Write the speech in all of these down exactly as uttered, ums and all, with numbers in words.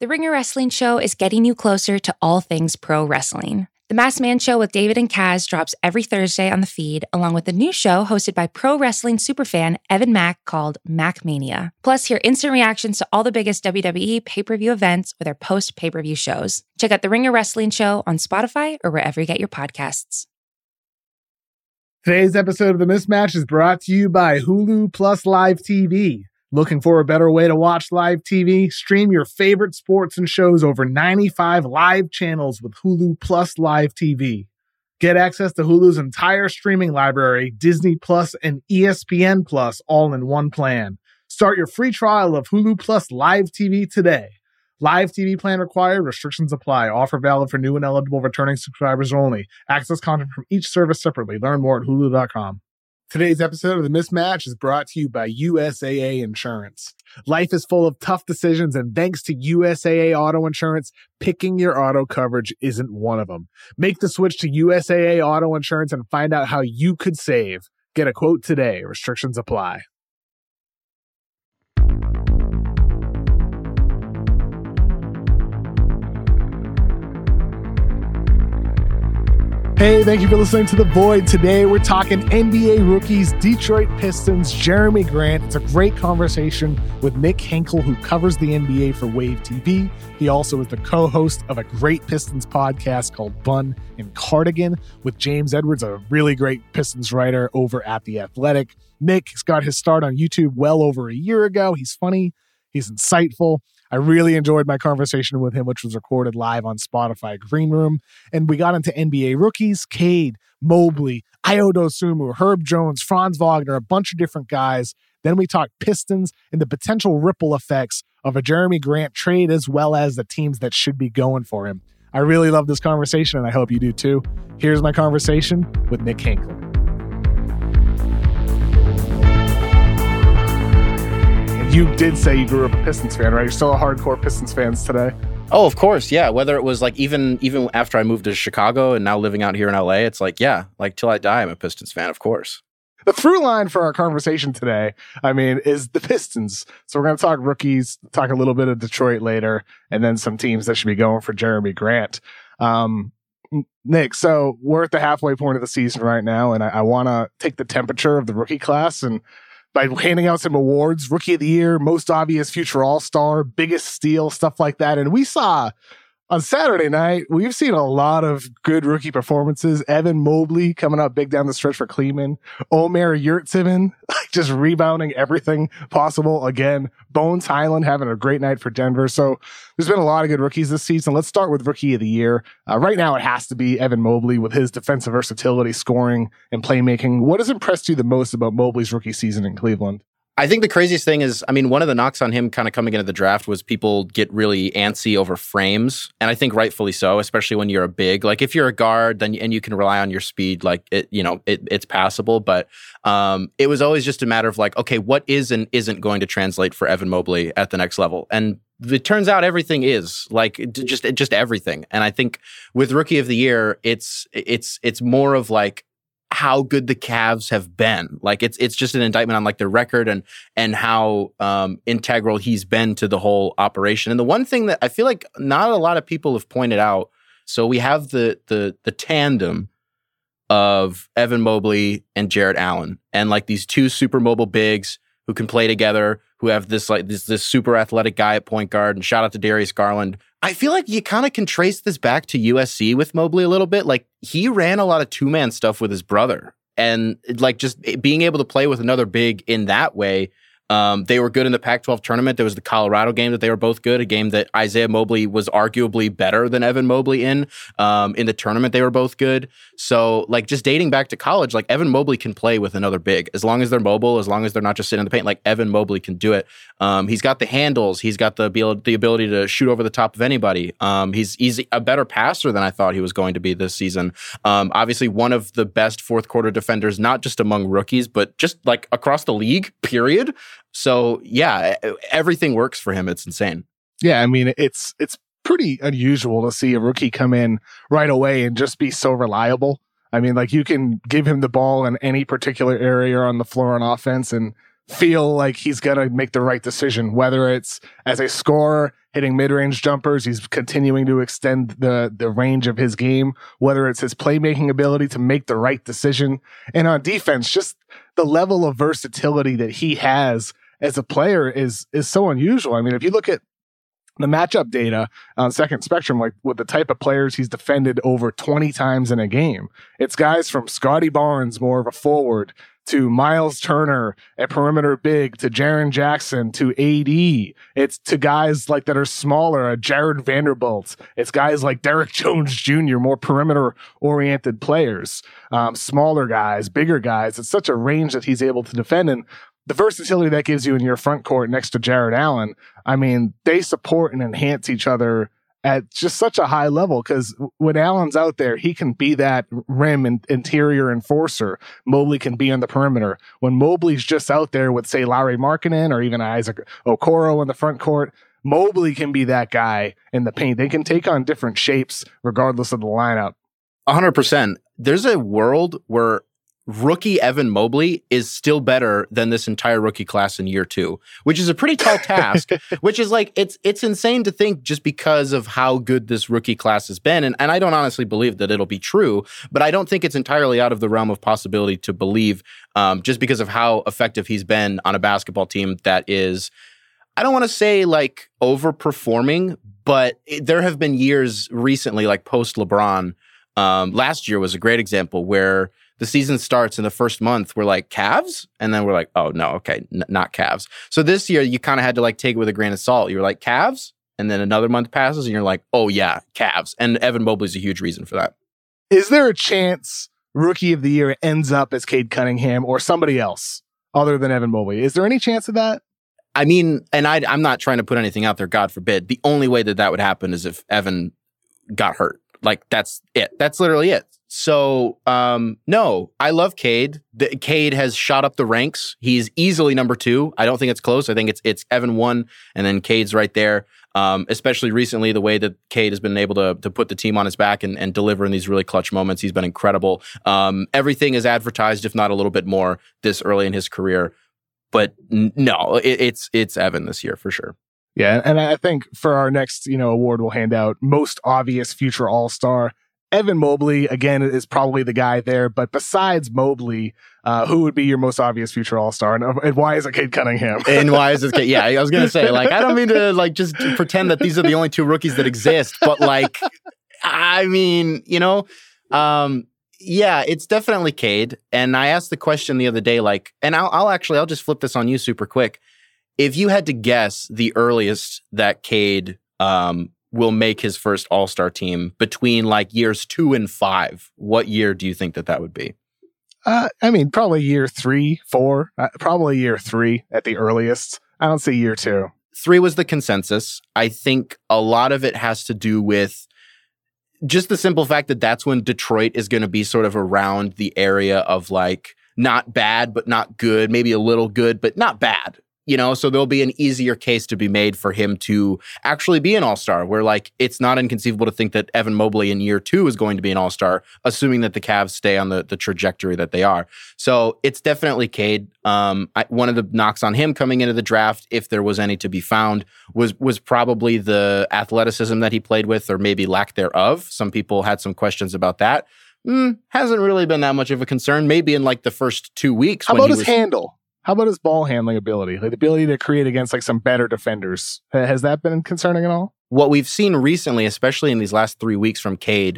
The Ringer Wrestling Show is getting you closer to all things pro wrestling. The Masked Man Show with David and Kaz drops every Thursday on the feed, along with a new show hosted by pro wrestling superfan Evan Mack called Mac Mania. Plus, hear instant reactions to all the biggest W W E pay-per-view events with our post-pay-per-view shows. Check out The Ringer Wrestling Show on Spotify or wherever you get your podcasts. Today's episode of The Mismatch is brought to you by Hulu Plus Live T V. Looking for a better way to watch live T V? Stream your favorite sports and shows over ninety-five live channels with Hulu Plus Live T V. Get access to Hulu's entire streaming library, Disney Plus and E S P N Plus, all in one plan. Start your free trial of Hulu Plus Live T V today. Live T V plan required. Restrictions apply. Offer valid for new and eligible returning subscribers only. Access content from each service separately. Learn more at hulu dot com. Today's episode of The Mismatch is brought to you by U S A A Insurance. Life is full of tough decisions, and thanks to U S A A Auto Insurance, picking your auto coverage isn't one of them. Make the switch to U S A A Auto Insurance and find out how you could save. Get a quote today. Restrictions apply. Hey, thank you for listening to The Void. Today, we're talking N B A rookies, Detroit Pistons, Jerami Grant. It's a great conversation with Nick Hinkle, who covers the N B A for Wave T V. He also is the co-host of a great Pistons podcast called Bun and Cardigan with James Edwards, a really great Pistons writer over at The Athletic. Nick's got his start on YouTube well over a year ago. He's funny. He's insightful. I really enjoyed my conversation with him, which was recorded live on Spotify Green Room. And we got into N B A rookies, Cade, Mobley, Ayo Dosunmu, Herb Jones, Franz Wagner, a bunch of different guys. Then we talked Pistons and the potential ripple effects of a Jerami Grant trade, as well as the teams that should be going for him. I really love this conversation, and I hope you do too. Here's my conversation with Nick Hinkle. You did say you grew up a Pistons fan, right? You're still a hardcore Pistons fans today. Oh, of course, yeah. Whether it was like even even after I moved to Chicago and now living out here in L A, it's like, yeah, like till I die, I'm a Pistons fan, of course. The through line for our conversation today, I mean, is the Pistons. So we're going to talk rookies, talk a little bit of Detroit later, and then some teams that should be going for Jerami Grant. Um, Nick, so we're at the halfway point of the season right now, and I, I want to take the temperature of the rookie class and by handing out some awards, Rookie of the Year, Most Obvious Future All-Star, Biggest Steal, stuff like that. And we saw on Saturday night, we've seen a lot of good rookie performances. Evan Mobley coming up big down the stretch for Cleveland. Omer Yurtseven, like just rebounding everything possible again. Bones Highland having a great night for Denver. So there's been a lot of good rookies this season. Let's start with Rookie of the Year. Uh, right now, it has to be Evan Mobley with his defensive versatility, scoring, and playmaking. What has impressed you the most about Mobley's rookie season in Cleveland? I think the craziest thing is, I mean, one of the knocks on him kind of coming into the draft was people get really antsy over frames. And I think rightfully so, especially when you're a big. Like if you're a guard then and you can rely on your speed, like it, you know, it, it's passable. But um, it was always just a matter of like, okay, what is and isn't going to translate for Evan Mobley at the next level? And it turns out everything is like just just everything. And I think with Rookie of the Year, it's it's it's more of like how good the Cavs have been. Like it's it's just an indictment on like their record and and how um, integral he's been to the whole operation. And the one thing that I feel like not a lot of people have pointed out, so we have the the the tandem of Evan Mobley and Jarrett Allen, and like these two super mobile bigs who can play together, who have this like this this super athletic guy at point guard. And shout out to Darius Garland. I feel like you kind of can trace this back to U S C with Mobley a little bit. Like he ran a lot of two-man stuff with his brother, and like just being able to play with another big in that way. Um, they were good in the Pac twelve tournament. There was the Colorado game that they were both good, a game that Isaiah Mobley was arguably better than Evan Mobley in. Um, in the tournament, they were both good. So, like, just dating back to college, like, Evan Mobley can play with another big. As long as they're mobile, as long as they're not just sitting in the paint, like, Evan Mobley can do it. Um, he's got the handles. He's got the, the ability to shoot over the top of anybody. Um, he's, he's a better passer than I thought he was going to be this season. Um, obviously, one of the best fourth quarter defenders, not just among rookies, but just, like, across the league, period. So, yeah, everything works for him. It's insane. Yeah, I mean, it's it's pretty unusual to see a rookie come in right away and just be so reliable. I mean, like, you can give him the ball in any particular area on the floor on offense and feel like he's going to make the right decision, whether it's as a scorer, hitting mid-range jumpers. He's continuing to extend the, the range of his game, whether it's his playmaking ability to make the right decision. And on defense, just the level of versatility that he has as a player is is so unusual. I mean, if you look at the matchup data on Second Spectrum, like with the type of players he's defended over twenty times in a game, it's guys from Scotty Barnes, more of a forward, to Miles Turner at perimeter big, to Jaren Jackson, to A D. It's to guys like that are smaller, uh, Jared Vanderbilt. It's guys like Derek Jones Junior, more perimeter-oriented players, um, smaller guys, bigger guys. It's such a range that he's able to defend. And the versatility that gives you in your front court next to Jared Allen, I mean, they support and enhance each other at just such a high level, because when Allen's out there, he can be that rim and interior enforcer. Mobley can be on the perimeter. When Mobley's just out there with, say, Lauri Markkanen or even Isaac Okoro in the front court, Mobley can be that guy in the paint. They can take on different shapes regardless of the lineup. one hundred percent. There's a world where rookie Evan Mobley is still better than this entire rookie class in year two, which is a pretty tall task, which is like, it's it's insane to think just because of how good this rookie class has been. And, and I don't honestly believe that it'll be true, but I don't think it's entirely out of the realm of possibility to believe um, just because of how effective he's been on a basketball team that is, I don't want to say like overperforming, but it, there have been years recently, like post LeBron. Um, last year was a great example where the season starts in the first month, we're like, Cavs? And then we're like, oh, no, okay, n- not Cavs. So this year, you kind of had to like take it with a grain of salt. You were like, Cavs? And then another month passes, and you're like, oh, yeah, Cavs. And Evan Mobley's a huge reason for that. Is there a chance Rookie of the Year ends up as Cade Cunningham or somebody else other than Evan Mobley? Is there any chance of that? I mean, and I, I'm not trying to put anything out there, God forbid. The only way that that would happen is if Evan got hurt. Like, that's it. That's literally it. So, um, no, I love Cade. The, Cade has shot up the ranks. He's easily number two. I don't think it's close. I think it's it's Evan one, and then Cade's right there. Um, especially recently, the way that Cade has been able to to put the team on his back and, and deliver in these really clutch moments. He's been incredible. Um, everything is advertised, if not a little bit more, this early in his career. But n- no, it, it's it's Evan this year for sure. Yeah, and I think for our next, you know, award, we'll hand out most obvious future All-Star. Evan Mobley, again, is probably the guy there. But besides Mobley, uh, who would be your most obvious future All-Star? And, and why is it Cade Cunningham? And why is it Cade? Yeah, I was going to say, like, I don't mean to, like, just pretend that these are the only two rookies that exist. But, like, I mean, you know, um, yeah, it's definitely Cade. And I asked the question the other day, like, and I'll, I'll actually, I'll just flip this on you super quick. If you had to guess the earliest that Cade um, will make his first All-Star team between like years two and five, what year do you think that that would be? Uh, I mean, probably year three, four, uh, probably year three at the earliest. I don't see year two. Three was the consensus. I think a lot of it has to do with just the simple fact that that's when Detroit is going to be sort of around the area of like not bad, but not good, maybe a little good, but not bad. You know, so there'll be an easier case to be made for him to actually be an all-star, where like it's not inconceivable to think that Evan Mobley in year two is going to be an all-star, assuming that the Cavs stay on the, the trajectory that they are. So it's definitely Cade. Um, I, one of the knocks on him coming into the draft, if there was any to be found, was was probably the athleticism that he played with, or maybe lack thereof. Some people had some questions about that. Mm, hasn't really been that much of a concern. Maybe in like the first two weeks. How when about he his was, handle? How about his ball handling ability? Like the ability to create against like some better defenders. Has that been concerning at all? What we've seen recently, especially in these last three weeks from Cade,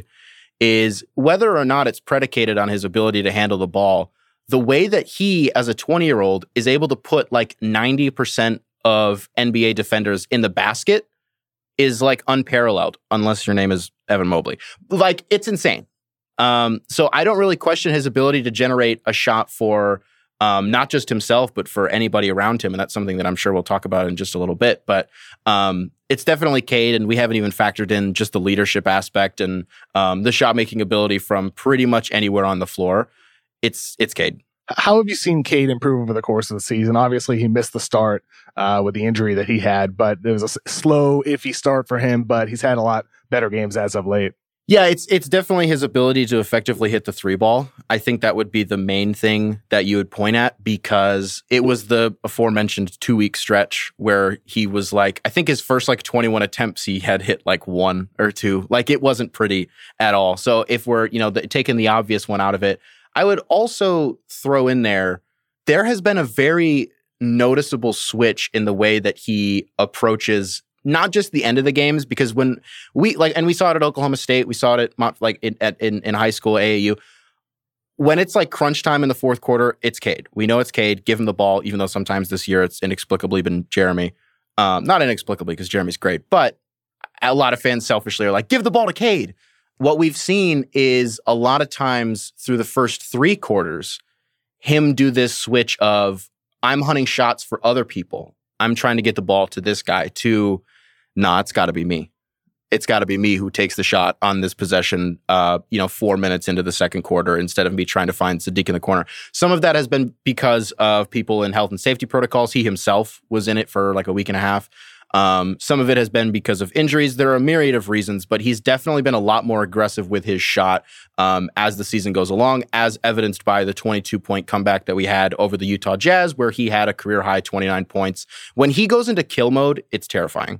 is whether or not it's predicated on his ability to handle the ball, the way that he, as a twenty-year-old, is able to put like ninety percent of N B A defenders in the basket is like unparalleled, unless your name is Evan Mobley. Like, it's insane. Um, so I don't really question his ability to generate a shot for Um, not just himself, but for anybody around him. And that's something that I'm sure we'll talk about in just a little bit. But um, it's definitely Cade, and we haven't even factored in just the leadership aspect and um, the shot-making ability from pretty much anywhere on the floor. It's it's Cade. How have you seen Cade improve over the course of the season? Obviously, he missed the start uh, with the injury that he had, but it was a slow, iffy start for him, but he's had a lot better games as of late. Yeah, it's it's definitely his ability to effectively hit the three ball. I think that would be the main thing that you would point at, because it was the aforementioned two week stretch where he was like, I think his first like twenty-one attempts, he had hit like one or two. Like, it wasn't pretty at all. So if we're, you know, the, taking the obvious one out of it, I would also throw in there, there has been a very noticeable switch in the way that he approaches not just the end of the games, because when we like, and we saw it at Oklahoma State, we saw it at like in, at, in, in high school, A A U. When it's like crunch time in the fourth quarter, it's Cade. We know it's Cade. Give him the ball, even though sometimes this year it's inexplicably been Jeremy. Um, not inexplicably, because Jeremy's great, but a lot of fans selfishly are like, give the ball to Cade. What we've seen is a lot of times through the first three quarters, him do this switch of, I'm hunting shots for other people. I'm trying to get the ball to this guy, to, nah, it's got to be me. It's got to be me who takes the shot on this possession, uh, you know, four minutes into the second quarter, instead of me trying to find Sadiq in the corner. Some of that has been because of people in health and safety protocols. He himself was in it for like a week and a half. Um, some of it has been because of injuries. There are a myriad of reasons, but he's definitely been a lot more aggressive with his shot um, as the season goes along, as evidenced by the twenty-two point comeback that we had over the Utah Jazz, where he had a career-high twenty-nine points. When he goes into kill mode, it's terrifying.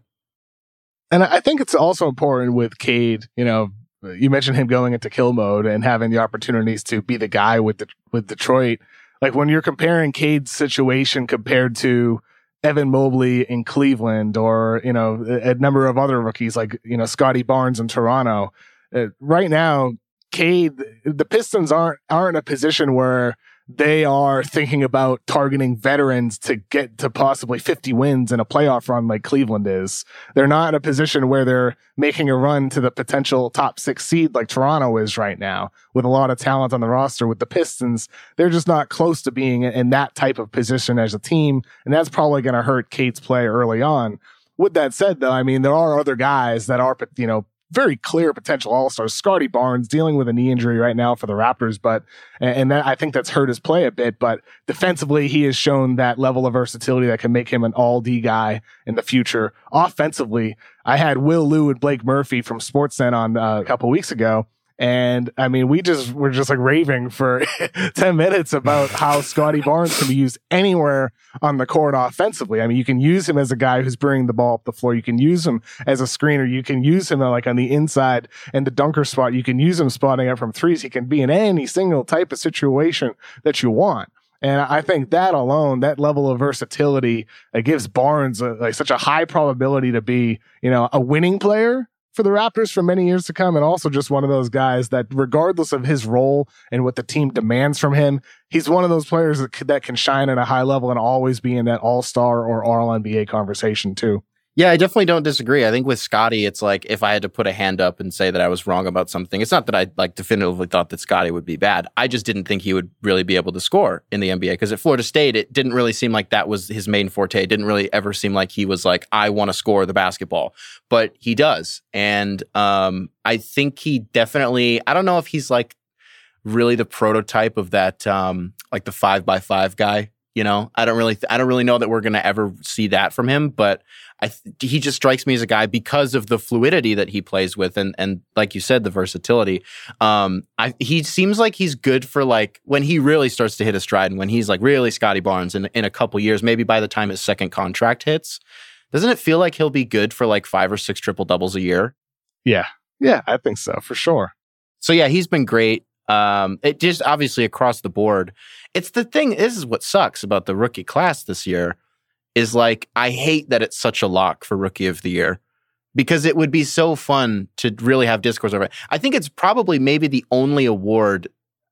And I think it's also important with Cade, you know, you mentioned him going into kill mode and having the opportunities to be the guy with the, with Detroit. Like, when you're comparing Cade's situation compared to Evan Mobley in Cleveland, or, you know, a, a number of other rookies like, you know, Scotty Barnes in Toronto, uh, right now, Cade, the Pistons aren't aren't in a position where they are thinking about targeting veterans to get to possibly fifty wins in a playoff run like Cleveland is. They're not in a position where they're making a run to the potential top six seed like Toronto is right now, with a lot of talent on the roster. With the Pistons, they're just not close to being in that type of position as a team, and that's probably going to hurt Cade's play early on. With that said, though, I mean, there are other guys that are, you know, very clear potential all-stars. Scotty Barnes dealing with a knee injury right now for the Raptors, but and that, I think that's hurt his play a bit. But defensively, he has shown that level of versatility that can make him an all-D guy in the future. Offensively, I had Will Liu and Blake Murphy from Sportsnet on uh, a couple weeks ago. And I mean, we just were just like raving for ten minutes about how Scotty Barnes can be used anywhere on the court offensively. I mean, you can use him as a guy who's bringing the ball up the floor. You can use him as a screener. You can use him like on the inside and the dunker spot. You can use him spotting up from threes. He can be in any single type of situation that you want. And I think that alone, that level of versatility, uh, gives Barnes a, like such a high probability to be, you know, a winning player for the Raptors for many years to come, and also just one of those guys that, regardless of his role and what the team demands from him, he's one of those players that, that can shine at a high level and always be in that all-star or all N B A conversation too. Yeah, I definitely don't disagree. I think with Scotty, it's like, if I had to put a hand up and say that I was wrong about something, it's not that I like definitively thought that Scotty would be bad. I just didn't think he would really be able to score in the N B A, because at Florida State, it didn't really seem like that was his main forte. It didn't really ever seem like he was like, I want to score the basketball, but he does. And um, I think he definitely, I don't know if he's like really the prototype of that, um, like the five by five guy. You know, I don't really, th- I don't really know that we're going to ever see that from him, but I, th- he just strikes me as a guy because of the fluidity that he plays with, and and like you said, the versatility. Um, I, he seems like he's good for like when he really starts to hit a stride, and when he's like really Scotty Barnes in in a couple years, maybe by the time his second contract hits, doesn't it feel like he'll be good for like five or six triple doubles a year? Yeah, yeah, I think so for sure. So yeah, he's been great. Um, it just obviously across the board. It's the thing, this is what sucks about the rookie class this year, is like, I hate that it's such a lock for Rookie of the Year, because it would be so fun to really have discourse over it. I think it's probably maybe the only award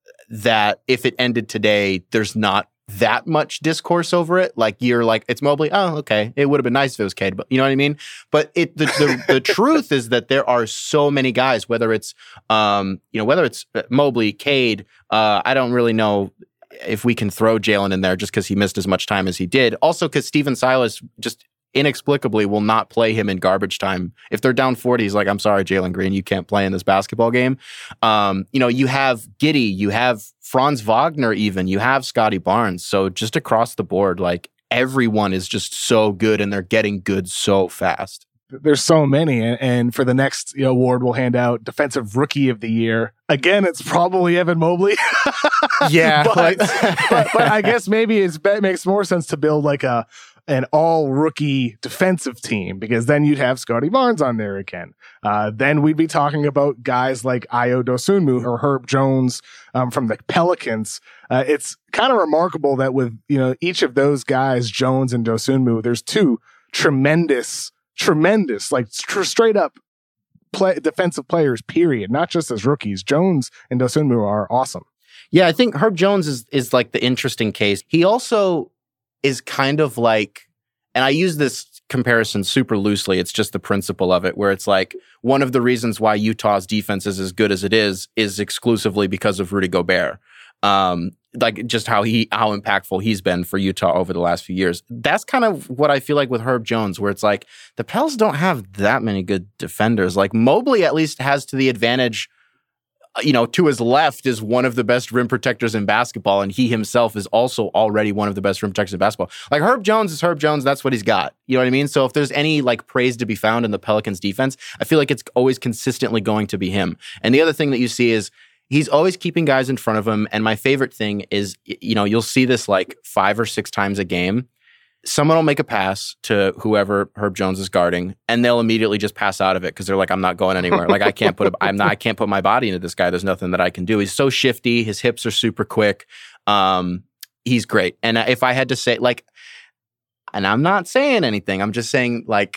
that if it ended today, there's not that much discourse over it. Like, you're like, it's Mobley. Oh, okay. It would have been nice if it was Cade, but you know what I mean? But it, the, the, the truth is that there are so many guys, whether it's, um, you know, whether it's Mobley, Cade, uh, I don't really know if we can throw Jalen in there just because he missed as much time as he did. Also, because Stephen Silas just inexplicably will not play him in garbage time. If they're down forty, he's like, I'm sorry, Jalen Green, you can't play in this basketball game. Um, you know, you have Giddey, you have Franz Wagner even, you have Scotty Barnes. So just across the board, like, everyone is just so good, and they're getting good so fast. there's so many. And, and for the next you know, award, we'll hand out Defensive Rookie of the Year. Again, it's probably Evan Mobley. yeah. but, but, but I guess maybe it's, it makes more sense to build like a an all-rookie defensive team, because then you'd have Scotty Barnes on there again. Uh, then we'd be talking about guys like Ayo Dosunmu or Herb Jones um, from the Pelicans. Uh, it's kind of remarkable that with you know each of those guys, Jones and Dosunmu, there's two tremendous, tremendous, like tr- straight up play, defensive players, period, not just as rookies. Jones and Dosunmu are awesome. Yeah, I think Herb Jones is is like the interesting case. He also is kind of like, and I use this comparison super loosely, it's just the principle of it, where it's like one of the reasons why Utah's defense is as good as it is is exclusively because of Rudy Gobert. Um, like just how he how impactful he's been for Utah over the last few years. That's kind of what I feel like with Herb Jones, where it's like the Pels don't have that many good defenders. Like Mobley at least has to the advantage, you know, to his left is one of the best rim protectors in basketball, and he himself is also already one of the best rim protectors in basketball. Like Herb Jones is Herb Jones, that's what he's got. You know what I mean? So if there's any like praise to be found in the Pelicans defense, I feel like it's always consistently going to be him. And the other thing that you see is he's always keeping guys in front of him. And my favorite thing is, you know, you'll see this like five or six times a game. Someone will make a pass to whoever Herb Jones is guarding, and they'll immediately just pass out of it because they're like, I'm not going anywhere. Like I can't put, a, I'm not, I can't put my body into this guy. There's nothing that I can do. He's so shifty. His hips are super quick. Um, he's great. And if I had to say, like, and I'm not saying anything, I'm just saying, like,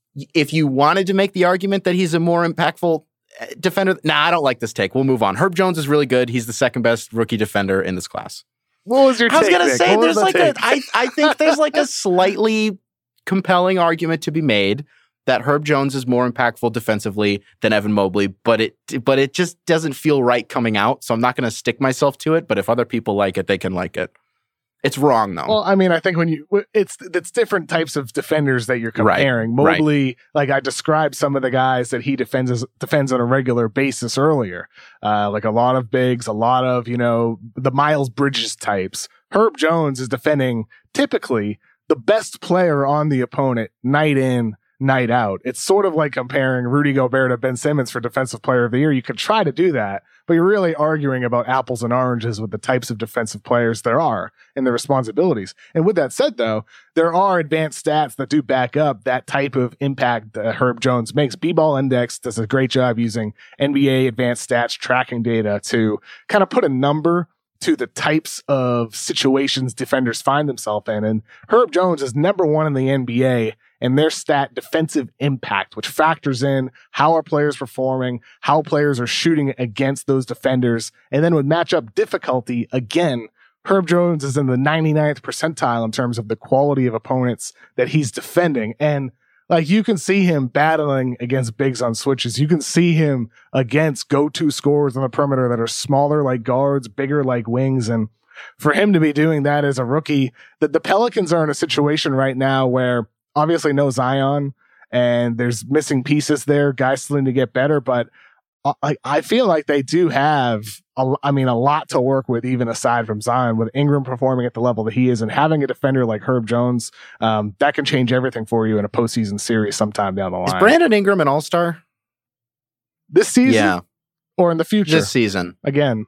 if you wanted to make the argument that he's a more impactful defender, nah, I don't like this take. We'll move on. Herb Jones is really good. He's the second best rookie defender in this class. What was your take, I was gonna Nick? say what there's like take? a I, I think there's like a slightly compelling argument to be made that Herb Jones is more impactful defensively than Evan Mobley, but it but it just doesn't feel right coming out. So I'm not gonna stick myself to it. But if other people like it, they can like it. It's wrong though. Well, I mean, I think when you it's it's different types of defenders that you're comparing. Right, Mobley, right. like I described some of the guys that he defends as, defends on a regular basis earlier, uh, like a lot of bigs, a lot of you know the Miles Bridges types. Herb Jones is defending typically the best player on the opponent night in, night out. It's sort of like comparing Rudy Gobert to Ben Simmons for Defensive Player of the Year. You could try to do that, but you're really arguing about apples and oranges with the types of defensive players there are and their responsibilities. And with that said, though, there are advanced stats that do back up that type of impact that Herb Jones makes. B-Ball Index does a great job using N B A advanced stats tracking data to kind of put a number to the types of situations defenders find themselves in. And Herb Jones is number one in the N B A in their stat defensive impact, which factors in how are players performing, how players are shooting against those defenders. And then with matchup difficulty, again, Herb Jones is in the ninety-ninth percentile in terms of the quality of opponents that he's defending. And like you can see him battling against bigs on switches. You can see him against go-to scorers on the perimeter that are smaller like guards, bigger like wings. And for him to be doing that as a rookie, that the Pelicans are in a situation right now where obviously no Zion and there's missing pieces there, guys still need to get better. But I, I feel like they do have, a, I mean, a lot to work with, even aside from Zion, with Ingram performing at the level that he is and having a defender like Herb Jones. Um, that can change everything for you in a postseason series sometime down the line. Is Brandon Ingram an all-star? This season? Yeah. Or in the future? This season. Again.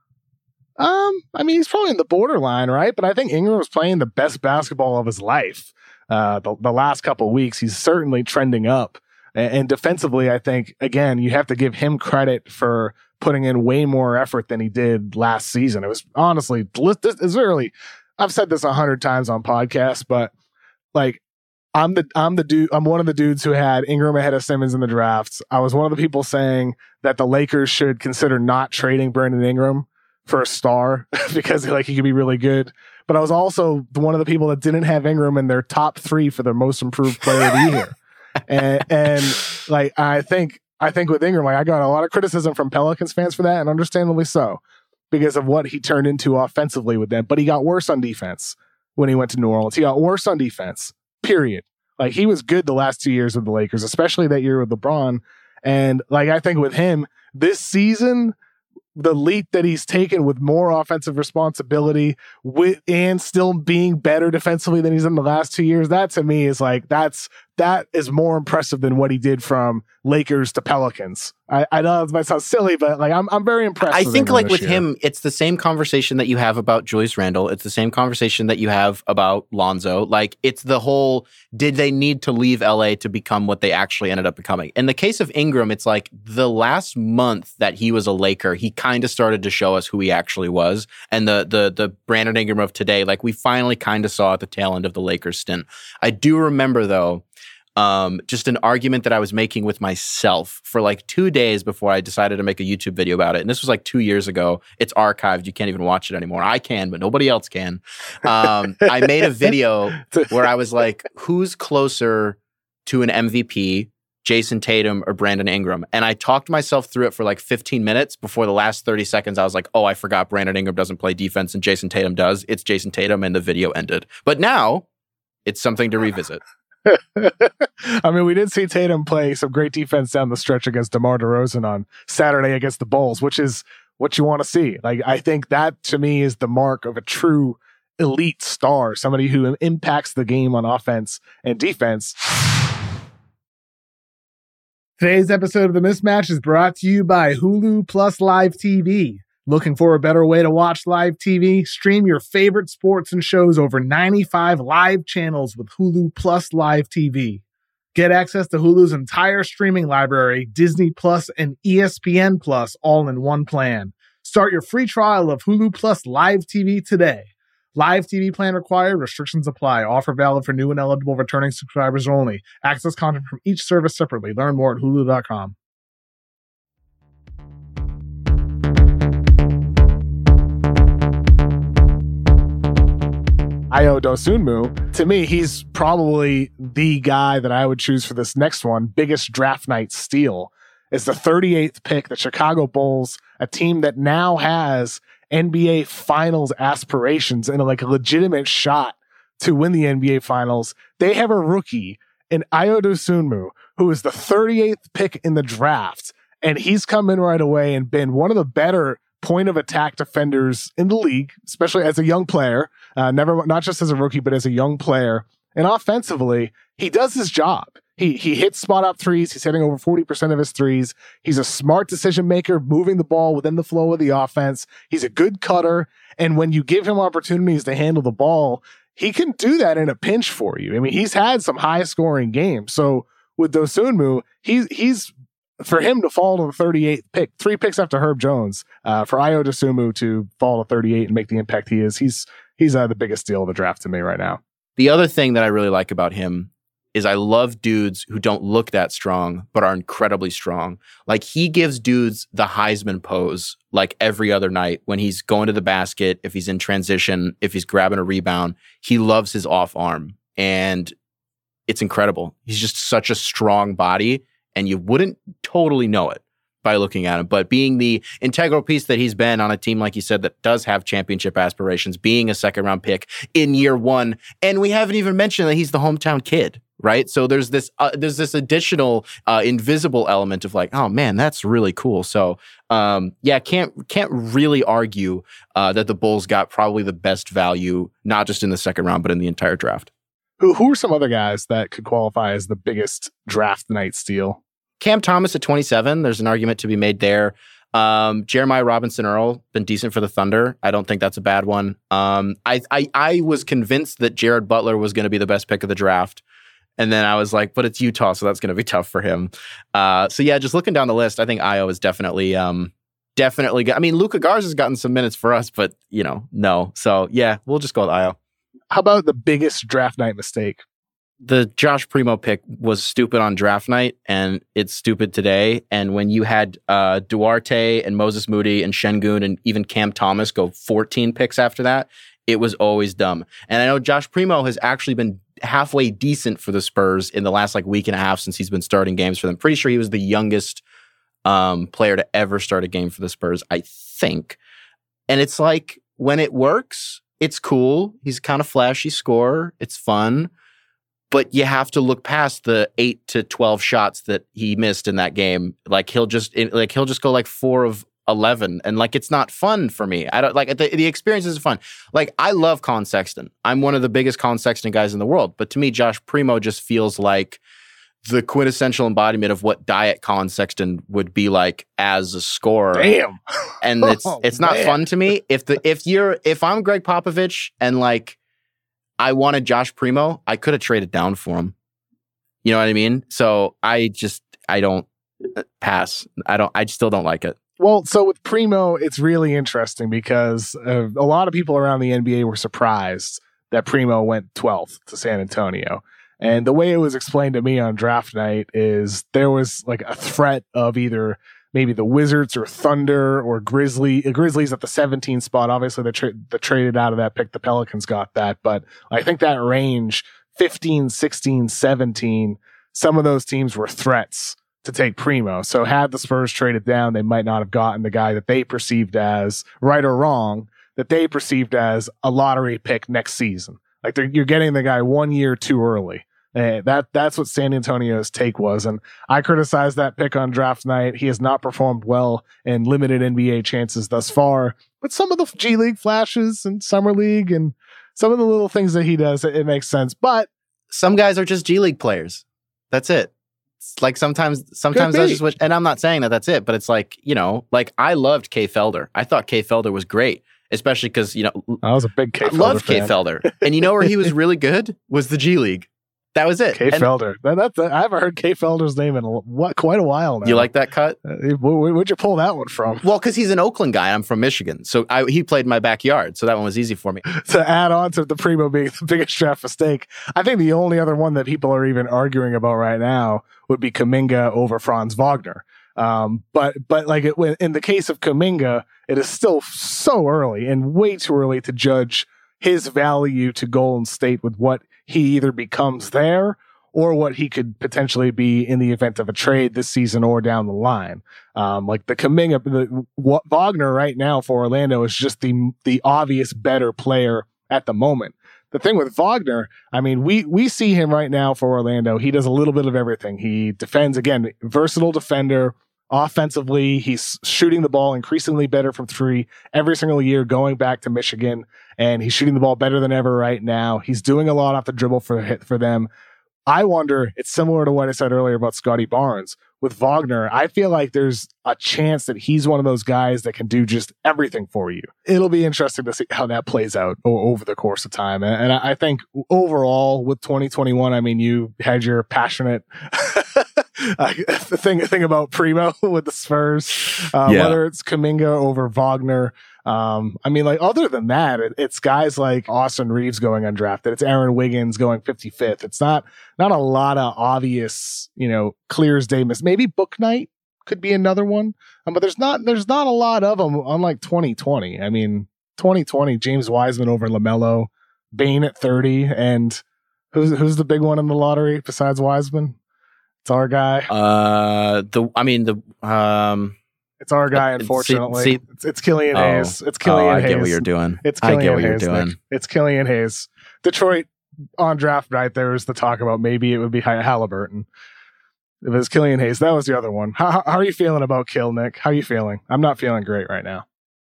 Um, I mean, he's probably in the borderline, right? But I think Ingram was playing the best basketball of his life uh, the, the last couple of weeks. He's certainly trending up. And defensively, I think, again, you have to give him credit for putting in way more effort than he did last season. It was honestly, it's really, I've said this a hundred times on podcasts, but like, I'm the, I'm the dude, I'm one of the dudes who had Ingram ahead of Simmons in the drafts. I was one of the people saying that the Lakers should consider not trading Brandon Ingram for a star because like he could be really good. But I was also one of the people that didn't have Ingram in their top three for their most improved player of the year. and, and like I think I think with Ingram, like I got a lot of criticism from Pelicans fans for that, and understandably so, because of what he turned into offensively with them. But he got worse on defense when he went to New Orleans. He got worse on defense, period. Like he was good the last two years with the Lakers, especially that year with LeBron. And like I think with him this season, the leap that he's taken with more offensive responsibility with and still being better defensively than he's in the last two years, that to me is like, that's that is more impressive than what he did from Lakers to Pelicans. I, I know it might sound silly, but like I'm I'm very impressed. I with think him like this with year. him, it's the same conversation that you have about Julius Randle. It's the same conversation that you have about Lonzo. Like it's the whole, did they need to leave L A to become what they actually ended up becoming? In the case of Ingram, it's like the last month that he was a Laker, he kind of started to show us who he actually was. And the the the Brandon Ingram of today, like we finally kind of saw at the tail end of the Lakers stint. I do remember though, Um, just an argument that I was making with myself for like two days before I decided to make a YouTube video about it. And this was like two years ago. It's archived. You can't even watch it anymore. I can, but nobody else can. Um, I made a video where I was like, who's closer to an M V P, Jason Tatum or Brandon Ingram? And I talked myself through it for like fifteen minutes. Before the last thirty seconds, I was like, oh, I forgot Brandon Ingram doesn't play defense and Jason Tatum does. It's Jason Tatum, and the video ended. But now it's something to revisit. I mean, we did see Tatum play some great defense down the stretch against DeMar DeRozan on Saturday against the Bulls, which is what you want to see. Like, I think that to me is the mark of a true elite star, somebody who impacts the game on offense and defense. Today's episode of The Mismatch is brought to you by Hulu Plus Live T V. Looking for a better way to watch live T V? Stream your favorite sports and shows over ninety-five live channels with Hulu Plus Live T V. Get access to Hulu's entire streaming library, Disney Plus and E S P N Plus, all in one plan. Start your free trial of Hulu Plus Live T V today. Live T V plan required. Restrictions apply. Offer valid for new and eligible returning subscribers only. Access content from each service separately. Learn more at hulu dot com. Ayo Dosunmu, to me, he's probably the guy that I would choose for this next one. Biggest draft night steal is the thirty-eighth pick, the Chicago Bulls, a team that now has N B A Finals aspirations and like a legitimate shot to win the N B A Finals. They have a rookie in Ayo Dosunmu, who is the thirty-eighth pick in the draft, and he's come in right away and been one of the better point of attack defenders in the league, especially as a young player, uh, never, not just as a rookie, but as a young player. And offensively, he does his job. He he hits spot up threes. He's hitting over forty percent of his threes. He's a smart decision maker, moving the ball within the flow of the offense. He's a good cutter. And when you give him opportunities to handle the ball, he can do that in a pinch for you. I mean, he's had some high scoring games. So with Dosunmu, he's, he's, for him to fall to the thirty-eighth pick, three picks after Herb Jones, uh, for Ayo Dosunmu to fall to thirty-eight and make the impact he is, he's he's uh, the biggest steal of the draft to me right now. The other thing that I really like about him is I love dudes who don't look that strong, but are incredibly strong. Like he gives dudes the Heisman pose like every other night when he's going to the basket, if he's in transition, if he's grabbing a rebound. He loves his off arm, and it's incredible. He's just such a strong body, and you wouldn't totally know it by looking at him. But being the integral piece that he's been on a team, like you said, that does have championship aspirations, being a second round pick in year one. And we haven't even mentioned that he's the hometown kid, right? So there's this uh, there's this additional uh, invisible element of like, oh man, that's really cool. So um, yeah, can't can't really argue uh, that the Bulls got probably the best value, not just in the second round, but in the entire draft. Who who are some other guys that could qualify as the biggest draft night steal? Cam Thomas at twenty-seven. There's an argument to be made there. Um, Jeremiah Robinson Earl, been decent for the Thunder. I don't think that's a bad one. Um, I, I I was convinced that Jared Butler was going to be the best pick of the draft. And then I was like, but it's Utah, so that's going to be tough for him. Uh, so yeah, just looking down the list, I think Ayo is definitely, um, definitely good. I mean, Luka Garza has gotten some minutes for us, but you know, no. So yeah, we'll just go with Ayo. How about the biggest draft night mistake? The Josh Primo pick was stupid on draft night, and it's stupid today. And when you had uh, Duarte and Moses Moody and Şengün and even Cam Thomas go fourteen picks after that, it was always dumb. And I know Josh Primo has actually been halfway decent for the Spurs in the last like week and a half since he's been starting games for them. Pretty sure he was the youngest um, player to ever start a game for the Spurs, I think. And it's like, when it works, it's cool. He's kind of flashy scorer. It's fun. But you have to look past the eight to twelve shots that he missed in that game. Like he'll just like he'll just go like four of eleven, and like it's not fun for me. I don't like the, the experience isn't fun. Like I love Colin Sexton. I'm one of the biggest Colin Sexton guys in the world, but to me, Josh Primo just feels like the quintessential embodiment of what diet Colin Sexton would be like as a scorer. Damn. And it's Oh, it's not man. fun to me. If the if you're if I'm Greg Popovich and like I wanted Josh Primo, I could have traded down for him. You know what I mean? So I just I don't pass. I don't I still don't like it. Well, so with Primo, it's really interesting because uh, a lot of people around the N B A were surprised that Primo went twelfth to San Antonio. And the way it was explained to me on draft night is there was like a threat of either maybe the Wizards or Thunder or Grizzly. Grizzlies at the seventeen spot. Obviously, they, tra- they traded out of that pick. The Pelicans got that. But I think that range, fifteen, sixteen, seventeen, some of those teams were threats to take Primo. So had the Spurs traded down, they might not have gotten the guy that they perceived as, right or wrong, that they perceived as a lottery pick next season. Like you're getting the guy one year too early. Uh, that that's what San Antonio's take was, and I criticized that pick on draft night. He has not performed well in limited N B A chances thus far, but some of the G League flashes and Summer League and some of the little things that he does, it, it makes sense. But some guys are just G League players. That's it. It's like sometimes, sometimes I just wish, and I'm not saying that that's it, but it's like, you know, like I loved Kay Felder. I thought Kay Felder was great, especially because, you know, I was a big Kay I Felder loved fan. Kay Felder, and you know where he was really good was the G League. That was it. Kay And Felder. That, that's I haven't heard Kay Felder's name in a, what quite a while now. you like that cut? Uh, where, where'd you pull that one from? Well, because he's an Oakland guy. I'm from Michigan, so I, he played in my backyard, so that one was easy for me. To add on to the Primo being the biggest draft mistake, I think the only other one that people are even arguing about right now would be Kuminga over Franz Wagner. Um, but but like it, in the case of Kuminga, it is still so early and way too early to judge his value to Golden State with what he either becomes there or what he could potentially be in the event of a trade this season or down the line. Um, like the Kuminga, the what Wagner right now for Orlando is just the the obvious better player at the moment. The thing with Wagner, I mean, we we see him right now for Orlando. He does a little bit of everything. He defends, again, versatile defender. Offensively, he's shooting the ball increasingly better from three every single year going back to Michigan, and he's shooting the ball better than ever right now. He's doing a lot off the dribble for for them. I wonder, it's similar to what I said earlier about Scotty Barnes. With Wagner, I feel like there's a chance that he's one of those guys that can do just everything for you. It'll be interesting to see how that plays out o- over the course of time. And, and I think overall with twenty twenty-one, I mean, you had your passionate uh, the thing, thing about Primo with the Spurs, uh, Yeah. whether it's Kuminga over Wagner. Um, I mean, like, other than that, it, it's guys like Austin Reeves going undrafted. It's Aaron Wiggins going fifty-fifth. It's not, not a lot of obvious, you know, clear as day miss. Maybe Book Night could be another one. Um, but there's not, there's not a lot of them unlike twenty twenty. I mean, twenty twenty, James Wiseman over LaMelo, Bane at thirty. And who's, who's the big one in the lottery besides Wiseman? It's our guy. Uh, the I mean the um. It's our guy, See- unfortunately. see- it's, it's Killian Oh. Hayes. It's Killian oh, I Hayes. get what you're doing. It's I Killian get what you're Hayes, doing. Nick. It's Killian Hayes. Detroit on draft night, there was the talk about maybe it would be Halliburton. It was Killian Hayes. That was the other one. How, how are you feeling about Kill, Nick? How are you feeling? I'm not feeling great right now.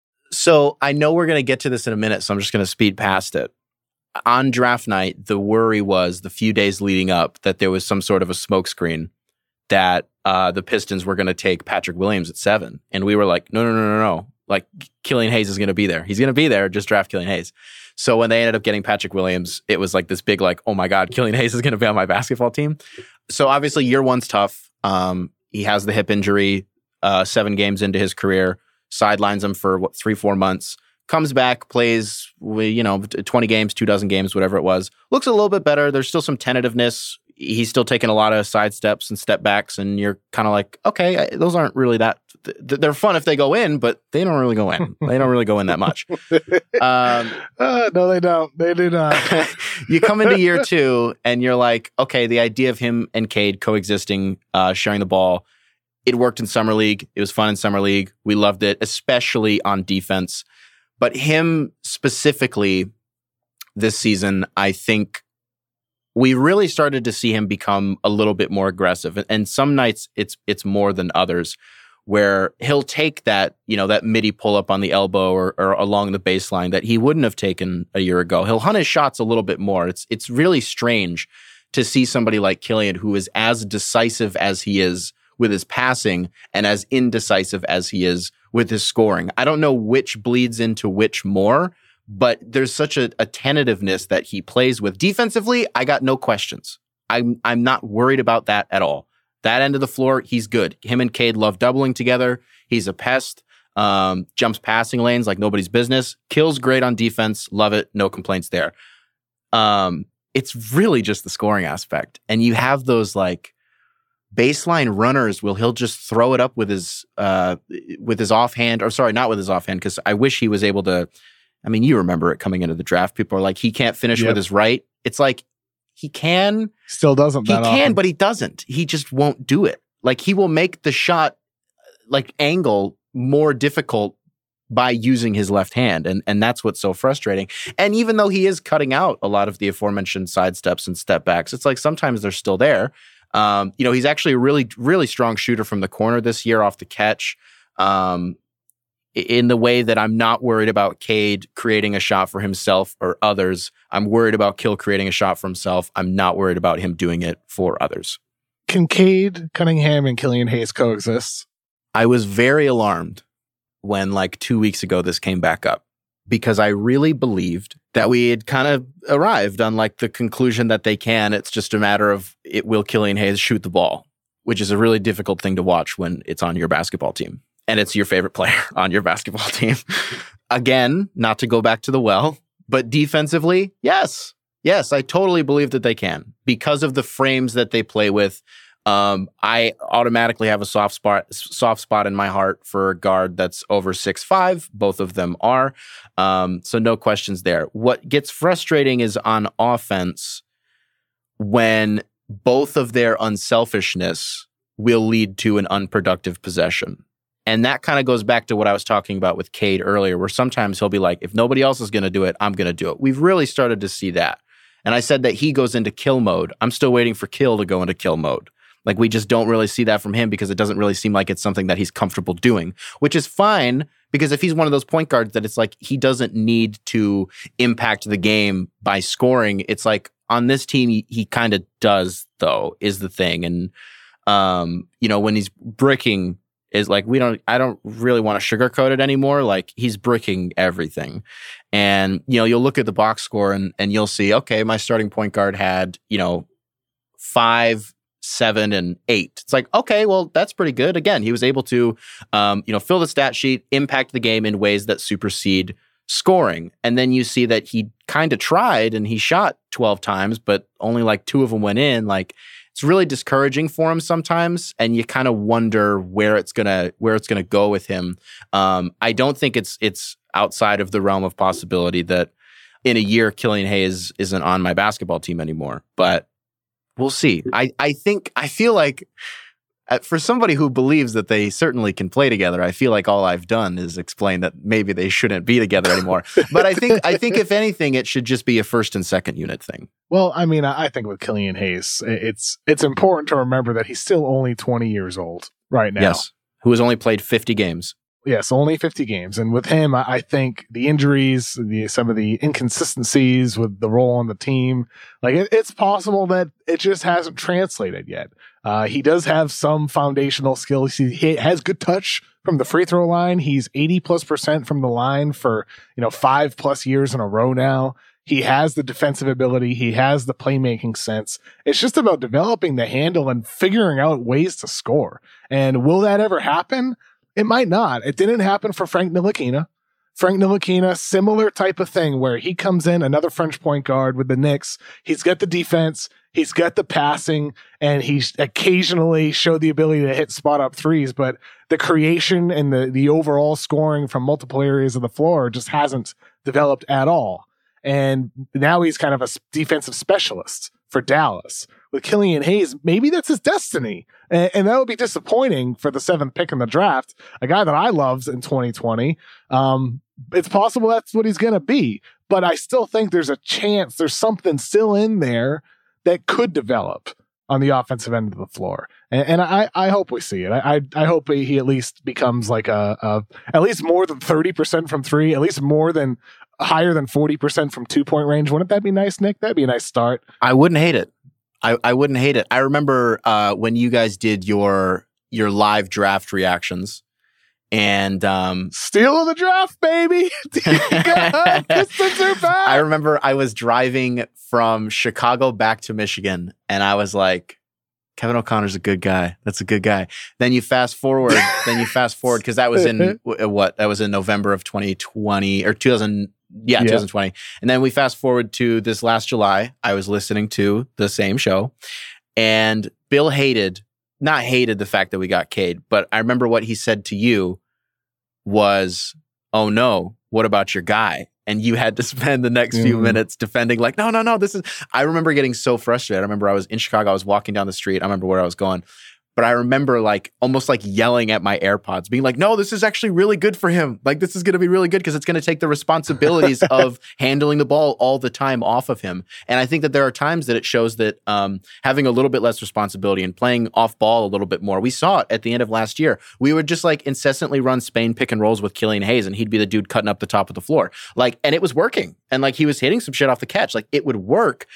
So I know we're going to get to this in a minute, so I'm just going to speed past it. On draft night, the worry was the few days leading up that there was some sort of a smokescreen that uh, the Pistons were going to take Patrick Williams at seven. And we were like, no, no, no, no, no. Like, Killian Hayes is going to be there. He's going to be there. Just draft Killian Hayes. So when they ended up getting Patrick Williams, it was like this big, like, oh my God, Killian Hayes is going to be on my basketball team. So obviously year one's tough. Um, he has the hip injury, uh, seven games into his career, sidelines him for what, three, four months, comes back, plays, you know, twenty games, two dozen games, whatever it was. Looks a little bit better. There's still some tentativeness. He's still taking a lot of side steps and step backs, and you're kind of like, okay, I, those aren't really that. Th- they're fun if they go in, but they don't really go in. They don't really go in that much. Um, uh, no, they don't. They do not. you come into year two, and you're like, okay, the idea of him and Cade coexisting, uh, sharing the ball, it worked in Summer League. It was fun in Summer League. We loved it, especially on defense. But him specifically this season, I think we really started to see him become a little bit more aggressive. And some nights it's it's more than others, where he'll take that, you know, that midi pull up on the elbow or, or along the baseline that he wouldn't have taken a year ago. He'll hunt his shots a little bit more. It's it's really strange to see somebody like Killian who is as decisive as he is with his passing and as indecisive as he is with his scoring. I don't know which bleeds into which more, but there's such a, a tentativeness that he plays with. Defensively, I got no questions. I'm I'm not worried about that at all. That end of the floor, he's good. Him and Cade love doubling together. He's a pest. Um, jumps passing lanes like nobody's business. Kill's great on defense. Love it. No complaints there. Um, it's really just the scoring aspect. And you have those like baseline runners will he'll just throw it up with his uh, with his offhand, or sorry, not with his offhand, because I wish he was able to. I mean, you remember it coming into the draft. People are like, he can't finish yep. with his right. It's like, he can. Still doesn't. He that can, often. but he doesn't. He just won't do it. Like, he will make the shot, like, angle more difficult by using his left hand. And, and that's what's so frustrating. And even though he is cutting out a lot of the aforementioned side steps and step backs, it's like sometimes they're still there. Um, you know, he's actually a really, really strong shooter from the corner this year off the catch. Um, in the way that I'm not worried about Cade creating a shot for himself or others. I'm worried about Kill creating a shot for himself. I'm not worried about him doing it for others. Can Cade Cunningham and Killian Hayes coexist? I was very alarmed when, like, two weeks ago this came back up, because I really believed that we had kind of arrived on, like, the conclusion that they can. It's just a matter of, it will Killian Hayes shoot the ball, which is a really difficult thing to watch when it's on your basketball team. And it's your favorite player on your basketball team. Again, not to go back to the well, but defensively, yes. Yes, I totally believe that they can. Because of the frames that they play with, um, I automatically have a soft spot soft spot in my heart for a guard that's over six five. Both of them are. Um, so no questions there. What gets frustrating is on offense when both of their unselfishness will lead to an unproductive possession. And that kind of goes back to what I was talking about with Cade earlier, where sometimes he'll be like, if nobody else is going to do it, I'm going to do it. We've really started to see that. And I said that he goes into kill mode. I'm still waiting for Kill to go into kill mode. Like, we just don't really see that from him because it doesn't really seem like it's something that he's comfortable doing, which is fine, because if he's one of those point guards that it's like he doesn't need to impact the game by scoring, it's like on this team, he, he kind of does, though, is the thing. And, um, you know, when he's bricking, is like, we don't, I don't really want to sugarcoat it anymore. Like, he's bricking everything. And, you know, you'll look at the box score and, and you'll see, okay, my starting point guard had, you know, five, seven, and eight. It's like, okay, well, that's pretty good. Again, he was able to, um, you know, fill the stat sheet, impact the game in ways that supersede scoring. And then you see that he kind of tried and he shot twelve times, but only like two of them went in. Like, it's really discouraging for him sometimes, and you kind of wonder where it's gonna where it's gonna go with him. Um, I don't think it's it's outside of the realm of possibility that in a year Killian Hayes isn't on my basketball team anymore, but we'll see. I I think I feel like uh, for somebody who believes that they certainly can play together, I feel like all I've done is explain that maybe they shouldn't be together anymore. But I think I think if anything, it should just be a first and second unit thing. Well, I mean, I think with Killian Hayes, it's it's important to remember that he's still only twenty years old right now. Yes, who has only played fifty games. Yes, only fifty games. And with him, I think the injuries, the some of the inconsistencies with the role on the team, like it, it's possible that it just hasn't translated yet. Uh, he does have some foundational skills. He, he has good touch from the free throw line. He's eighty plus percent from the line for, you know, five plus years in a row now. He has the defensive ability. He has the playmaking sense. It's just about developing the handle and figuring out ways to score. And will that ever happen? It might not. It didn't happen for Frank Ntilikina. Frank Ntilikina, similar type of thing where he comes in, another French point guard with the Knicks. He's got the defense, he's got the passing, and he's occasionally showed the ability to hit spot up threes, but the creation and the, the overall scoring from multiple areas of the floor just hasn't developed at all. And now he's kind of a defensive specialist for Dallas. With Killian Hayes, maybe that's his destiny. And, and that would be disappointing for the seventh pick in the draft, a guy that I loved in twenty twenty. Um, it's possible that's what he's going to be. But I still think there's a chance there's something still in there that could develop. on the offensive end of the floor. And, and I, I hope we see it. I, I, I hope he at least becomes like a, a, at least more than thirty percent from three, at least more than higher than forty percent from two point range. Wouldn't that be nice, Nick? That'd be a nice start. I wouldn't hate it. I, I wouldn't hate it. I remember uh, when you guys did your, your live draft reactions. And um, steal of the draft, baby. Pistons are back. I remember I was driving from Chicago back to Michigan, and I was like, Kevin O'Connor's a good guy. That's a good guy. Then you fast forward. then you fast forward because that was in what? That was in November of twenty twenty or two thousand. Yeah, yeah, twenty twenty. And then we fast forward to this last July. I was listening to the same show, and Bill hated, not hated the fact that we got Cade, but I remember what he said to you was, oh no, what about your guy? And you had to spend the next few mm. minutes defending like, no, no, no, this is, I remember getting so frustrated. I remember I was in Chicago, I was walking down the street. I remember where I was going. But I remember like almost like yelling at my AirPods, being like, no, this is actually really good for him. Like, this is going to be really good because it's going to take the responsibilities of handling the ball all the time off of him. And I think that there are times that it shows that um, having a little bit less responsibility and playing off ball a little bit more. We saw it at the end of last year. We would just like incessantly run Spain pick and rolls with Killian Hayes, and he'd be the dude cutting up the top of the floor. Like, and it was working. And like he was hitting some shit off the catch. Like it would work.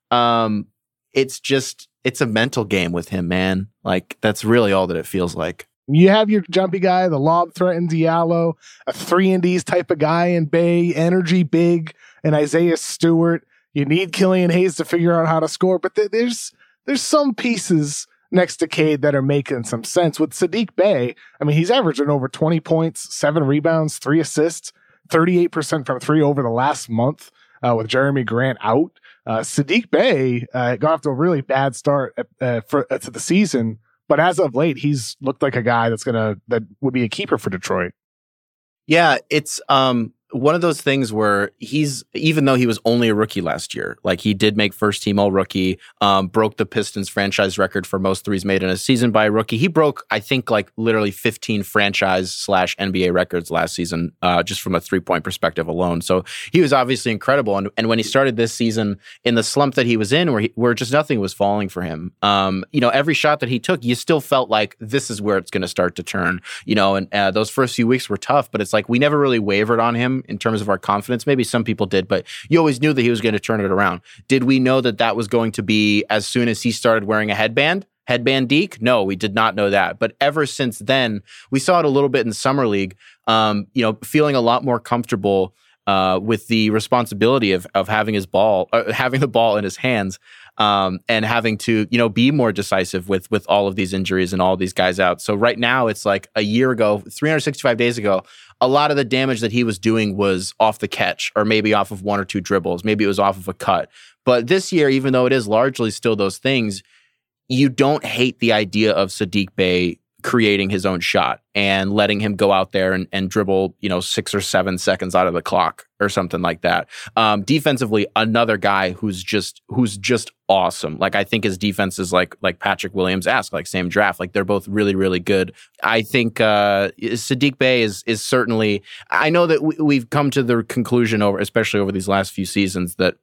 Um, it's just, it's a mental game with him, man. Like, that's really all that it feels like. You have your jumpy guy, the lob threat in Diallo, a three and D's type of guy in Bay, energy big, and Isaiah Stewart. You need Killian Hayes to figure out how to score, but th- there's there's some pieces next to Cade that are making some sense. With Saddiq Bey, I mean, he's averaging over twenty points, seven rebounds, three assists, thirty-eight percent from three over the last month uh, with Jeremy Grant out. Uh, Saddiq Bey uh, got off to a really bad start uh, for, uh, to the season, but as of late, he's looked like a guy that's gonna that would be a keeper for Detroit. Yeah, it's um, one of those things where he's, even though he was only a rookie last year, like he did make first team all rookie, um, broke the Pistons franchise record for most threes made in a season by a rookie. He broke, I think, like literally fifteen franchise slash N B A records last season, uh, just from a three point perspective alone. So he was obviously incredible. And, and when he started this season in the slump that he was in, where he, where just nothing was falling for him, um, you know, every shot that he took, you still felt like this is where it's going to start to turn, you know, and uh, those first few weeks were tough, but it's like we never really wavered on him in terms of our confidence. Maybe some people did, but you always knew that he was going to turn it around. Did we know that that was going to be as soon as he started wearing a headband? Headband Deke? No, we did not know that. But ever since then, we saw it a little bit in Summer League, um, you know, feeling a lot more comfortable uh, with the responsibility of of having his ball, uh, having the ball in his hands, um, and having to, you know, be more decisive with with all of these injuries and all of these guys out. So right now, it's like a year ago, three hundred sixty-five days ago, a lot of the damage that he was doing was off the catch, or maybe off of one or two dribbles. Maybe it was off of a cut. But this year, even though it is largely still those things, you don't hate the idea of Saddiq Bey creating his own shot and letting him go out there and, and dribble, you know, six or seven seconds out of the clock or something like that. Um, defensively, another guy who's just who's just awesome. Like, I think his defense is like like Patrick Williams asked, like same draft. Like, they're both really, really good. I think uh, Saddiq Bey is is certainly. I know that we, we've come to the conclusion over, especially over these last few seasons, that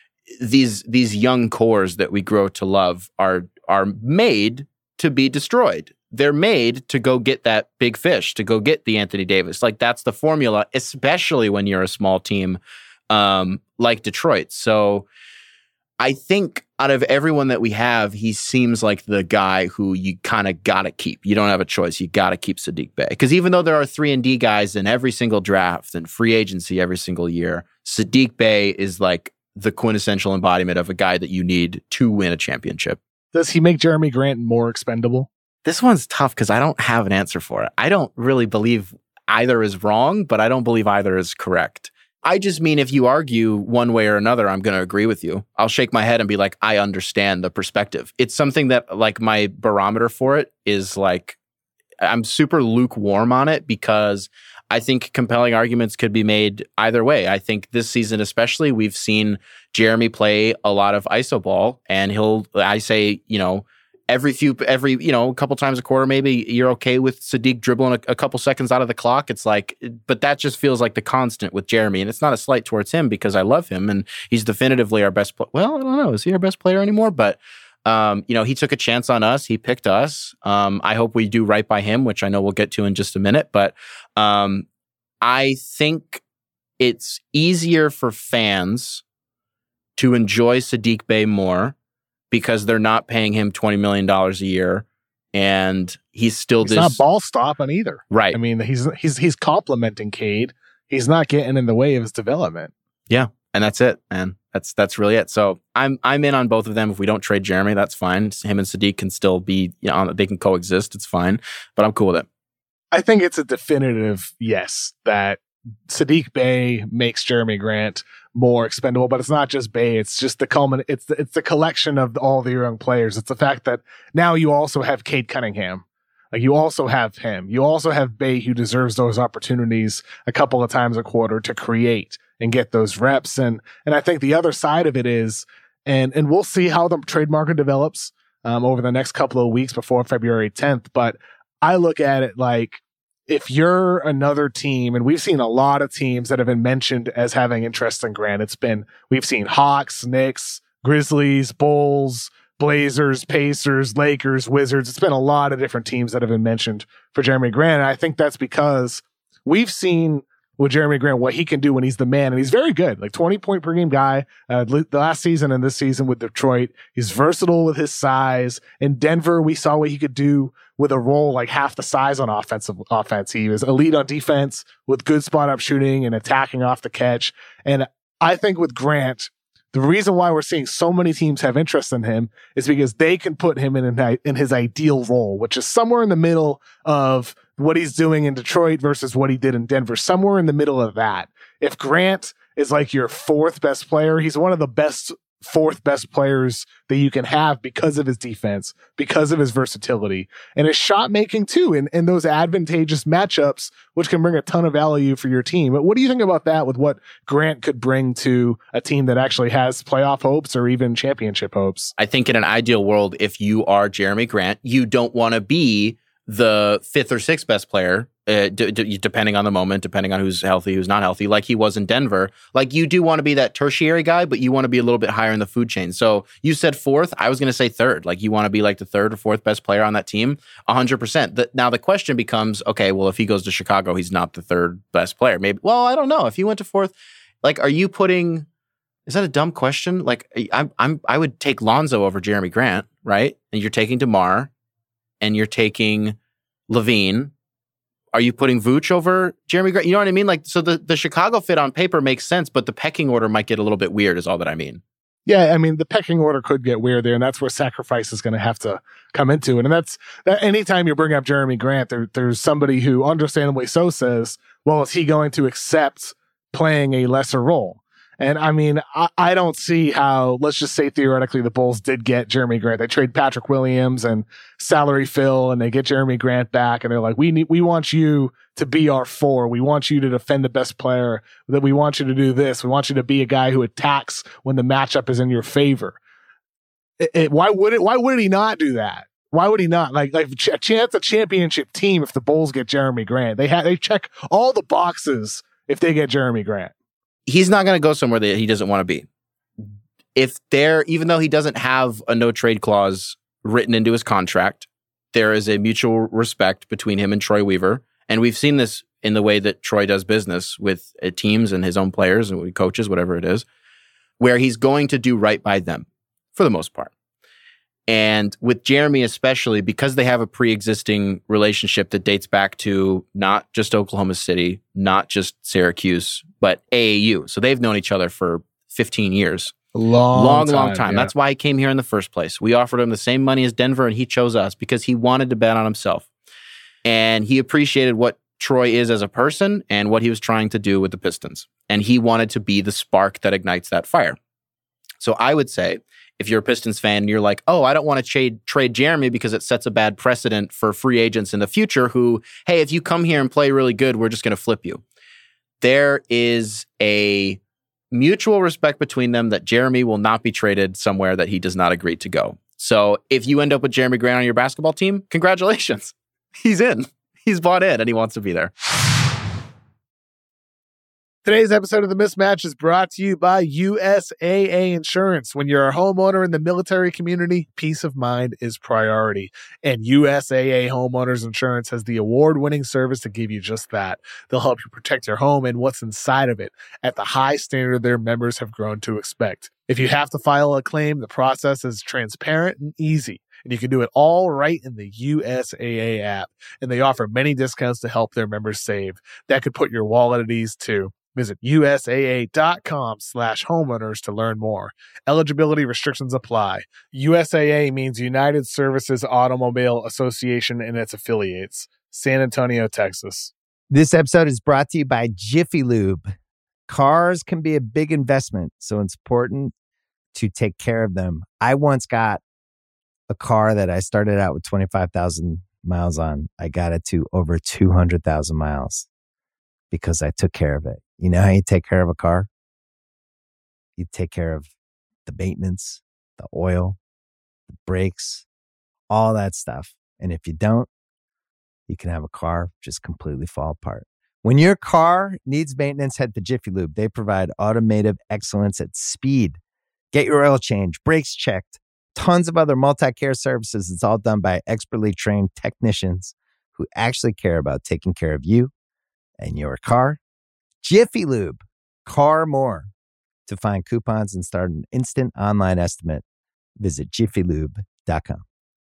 these these young cores that we grow to love are are made to be destroyed. They're made to go get that big fish, to go get the Anthony Davis. Like, that's the formula, especially when you're a small team um, like Detroit. So I think out of everyone that we have, he seems like the guy who you kind of got to keep. You don't have a choice. You got to keep Saddiq Bey. Because even though there are three and D guys in every single draft and free agency every single year, Saddiq Bey is like the quintessential embodiment of a guy that you need to win a championship. Does he make Jeremy Grant more expendable? This one's tough because I don't have an answer for it. I don't really believe either is wrong, but I don't believe either is correct. I just mean if you argue one way or another, I'm going to agree with you. I'll shake my head and be like, I understand the perspective. It's something that, like, my barometer for it is like, I'm super lukewarm on it because I think compelling arguments could be made either way. I think this season especially, we've seen Jeremy play a lot of iso ball, and he'll, I say, you know, every few, every, you know, a couple times a quarter, maybe you're okay with Saddiq dribbling a, a couple seconds out of the clock. It's like, but that just feels like the constant with Jeremy. And it's not a slight towards him because I love him and he's definitively our best player. Well, I don't know. Is he our best player anymore? But Um, you know, he took a chance on us. He picked us. Um, I hope we do right by him, which I know we'll get to in just a minute. But um, I think it's easier for fans to enjoy Saddiq Bey more because they're not paying him twenty million dollars a year. And he's still he's this... not ball stopping either. Right. I mean, he's he's he's complimenting Cade. He's not getting in the way of his development. Yeah. And that's it, man. That's that's really it. So I'm I'm in on both of them. If we don't trade Jeremy, that's fine. Him and Saddiq can still be, you know, they can coexist. It's fine. But I'm cool with it. I think it's a definitive yes that Saddiq Bey makes Jeremy Grant more expendable, but it's not just Bey. It's just the culmin. It's the, it's the collection of all the young players. It's the fact that now you also have Cade Cunningham. Like you also have him. You also have Bey, who deserves those opportunities a couple of times a quarter to create and get those reps. And and I think the other side of it is, and and we'll see how the trade market develops um, over the next couple of weeks before February tenth. But I look at it like, if you're another team, and we've seen a lot of teams that have been mentioned as having interest in Grant. It's been, we've seen Hawks, Knicks, Grizzlies, Bulls, Blazers, Pacers, Lakers, Wizards. It's been a lot of different teams that have been mentioned for Jeremy Grant. And I think that's because we've seen with Jeremy Grant what he can do when he's the man. And he's very good, like twenty point per game guy. Uh, the last season and this season with Detroit, he's versatile with his size. In Denver, we saw what he could do with a role like half the size on offensive offense. He was elite on defense with good spot up shooting and attacking off the catch. And I think with Grant, the reason why we're seeing so many teams have interest in him is because they can put him in an, in his ideal role, which is somewhere in the middle of what he's doing in Detroit versus what he did in Denver, somewhere in the middle of that. If Grant is like your fourth best player, he's one of the best fourth best players that you can have because of his defense, because of his versatility, and his shot making too, in, in those advantageous matchups, which can bring a ton of value for your team. But what do you think about that with what Grant could bring to a team that actually has playoff hopes or even championship hopes? I think in an ideal world, if you are Jeremy Grant, you don't want to be the fifth or sixth best player, uh, d- d- depending on the moment, depending on who's healthy, who's not healthy, like he was in Denver. Like you do want to be that tertiary guy, but you want to be a little bit higher in the food chain. So you said fourth, I was going to say third. Like you want to be like the third or fourth best player on that team, one hundred percent. The, now the question becomes, okay, well, if he goes to Chicago, he's not the third best player. Maybe, well, I don't know. If he went to fourth, like, are you putting, is that a dumb question? Like I'm, I'm, I would take Lonzo over Jeremy Grant, right? And you're taking DeMar, and you're taking Levine. Are you putting Vooch over Jeremy Grant? You know what I mean? Like, so the, the Chicago fit on paper makes sense, but the pecking order might get a little bit weird is all that I mean. Yeah, I mean, the pecking order could get weird there, and that's where sacrifice is going to have to come into it. And that's that anytime you bring up Jeremy Grant, there, there's somebody who understandably so says, well, is he going to accept playing a lesser role? And I mean, I, I don't see how, let's just say theoretically the Bulls did get Jeremy Grant. They trade Patrick Williams and salary fill, and they get Jeremy Grant back, and they're like, we need, we want you to be our four. We want you to defend the best player. That we want you to do this. We want you to be a guy who attacks when the matchup is in your favor. It, it, why would it? Why would he not do that? Why would he not? Like, like a chance a championship team if the Bulls get Jeremy Grant. They have they check all the boxes if they get Jeremy Grant. He's not going to go somewhere that he doesn't want to be. If there, even though he doesn't have a no trade clause written into his contract, there is a mutual respect between him and Troy Weaver. And we've seen this in the way that Troy does business with uh, teams and his own players and coaches, whatever it is, where he's going to do right by them for the most part. And with Jeremy especially, because they have a pre-existing relationship that dates back to not just Oklahoma City, not just Syracuse, but A A U. So they've known each other for fifteen years. Long, long, time, long time. Yeah. That's why he came here in the first place. We offered him the same money as Denver, and he chose us because he wanted to bet on himself. And he appreciated what Troy is as a person and what he was trying to do with the Pistons. And he wanted to be the spark that ignites that fire. So I would say, if you're a Pistons fan and you're like, oh, I don't want to trade trade Jeremy because it sets a bad precedent for free agents in the future who, hey, if you come here and play really good, we're just going to flip you. There is a mutual respect between them that Jeremy will not be traded somewhere that he does not agree to go. So if you end up with Jeremy Grant on your basketball team, congratulations. He's in. He's bought in and he wants to be there. Today's episode of The Mismatch is brought to you by U S A A Insurance. When you're a homeowner in the military community, peace of mind is priority. And U S A A Homeowners Insurance has the award-winning service to give you just that. They'll help you protect your home and what's inside of it at the high standard their members have grown to expect. If you have to file a claim, the process is transparent and easy. And you can do it all right in the U S A A app. And they offer many discounts to help their members save. That could put your wallet at ease too. Visit usaa.com slash homeowners to learn more. Eligibility restrictions apply. U S A A means United Services Automobile Association and its affiliates. San Antonio, Texas. This episode is brought to you by Jiffy Lube. Cars can be a big investment, so it's important to take care of them. I once got a car that I started out with twenty-five thousand miles on. I got it to over two hundred thousand miles because I took care of it. You know how you take care of a car? You take care of the maintenance, the oil, the brakes, all that stuff. And if you don't, you can have a car just completely fall apart. When your car needs maintenance, head to Jiffy Lube. They provide automotive excellence at speed. Get your oil change, brakes checked, tons of other multi-care services. It's all done by expertly trained technicians who actually care about taking care of you and your car. Jiffy Lube, car more. To find coupons and start an instant online estimate, visit jiffy lube dot com.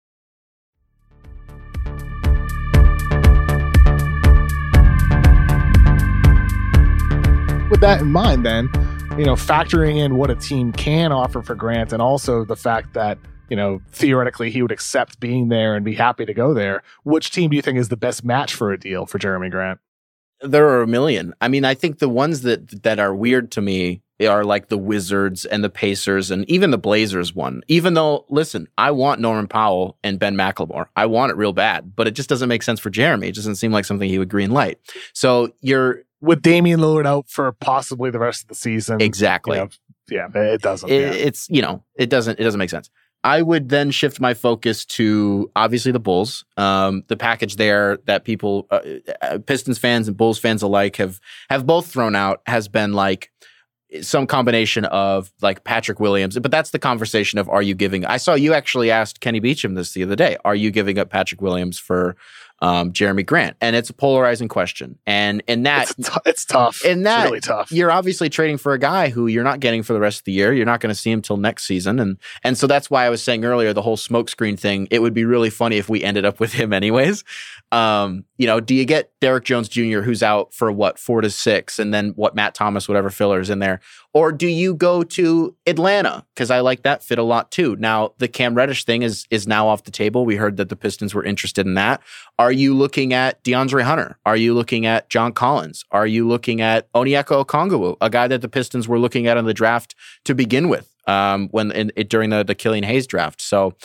With that in mind, then, you know, factoring in what a team can offer for Grant and also the fact that, you know, theoretically he would accept being there and be happy to go there, which team do you think is the best match for a deal for Jerami Grant? There are a million. I mean, I think the ones that that are weird to me are like the Wizards and the Pacers and even the Blazers one. Even though, listen, I want Norman Powell and Ben McLemore. I want it real bad, but it just doesn't make sense for Jerami. It doesn't seem like something he would green light. So you're... With Damian Lillard out for possibly the rest of the season. Exactly. You know, yeah, it doesn't. It, yeah. It's, you know, it doesn't, it doesn't make sense. I would then shift my focus to obviously the Bulls. Um, the package there that people, uh, Pistons fans and Bulls fans alike have have both thrown out has been like some combination of like Patrick Williams. But that's the conversation of, are you giving? I saw you actually asked Kenny Beecham this the other day. Are you giving up Patrick Williams for um, Jerami Grant? And it's a polarizing question. And in that, it's, t- it's tough. In that, it's really tough. You're obviously trading for a guy who you're not getting for the rest of the year. You're not going to see him till next season. And and so that's why I was saying earlier, the whole smokescreen thing, it would be really funny if we ended up with him anyways. Um, you know, do you get Derrick Jones Junior who's out for what, four to six, and then what, Matt Thomas, whatever filler is in there? Or do you go to Atlanta? Because I like that fit a lot too. Now, the Cam Reddish thing is is now off the table. We heard that the Pistons were interested in that. Are you looking at DeAndre Hunter? Are you looking at John Collins? Are you looking at Onyeka Okongwu, a guy that the Pistons were looking at in the draft to begin with um, when in, in, during the, the Killian Hayes draft? So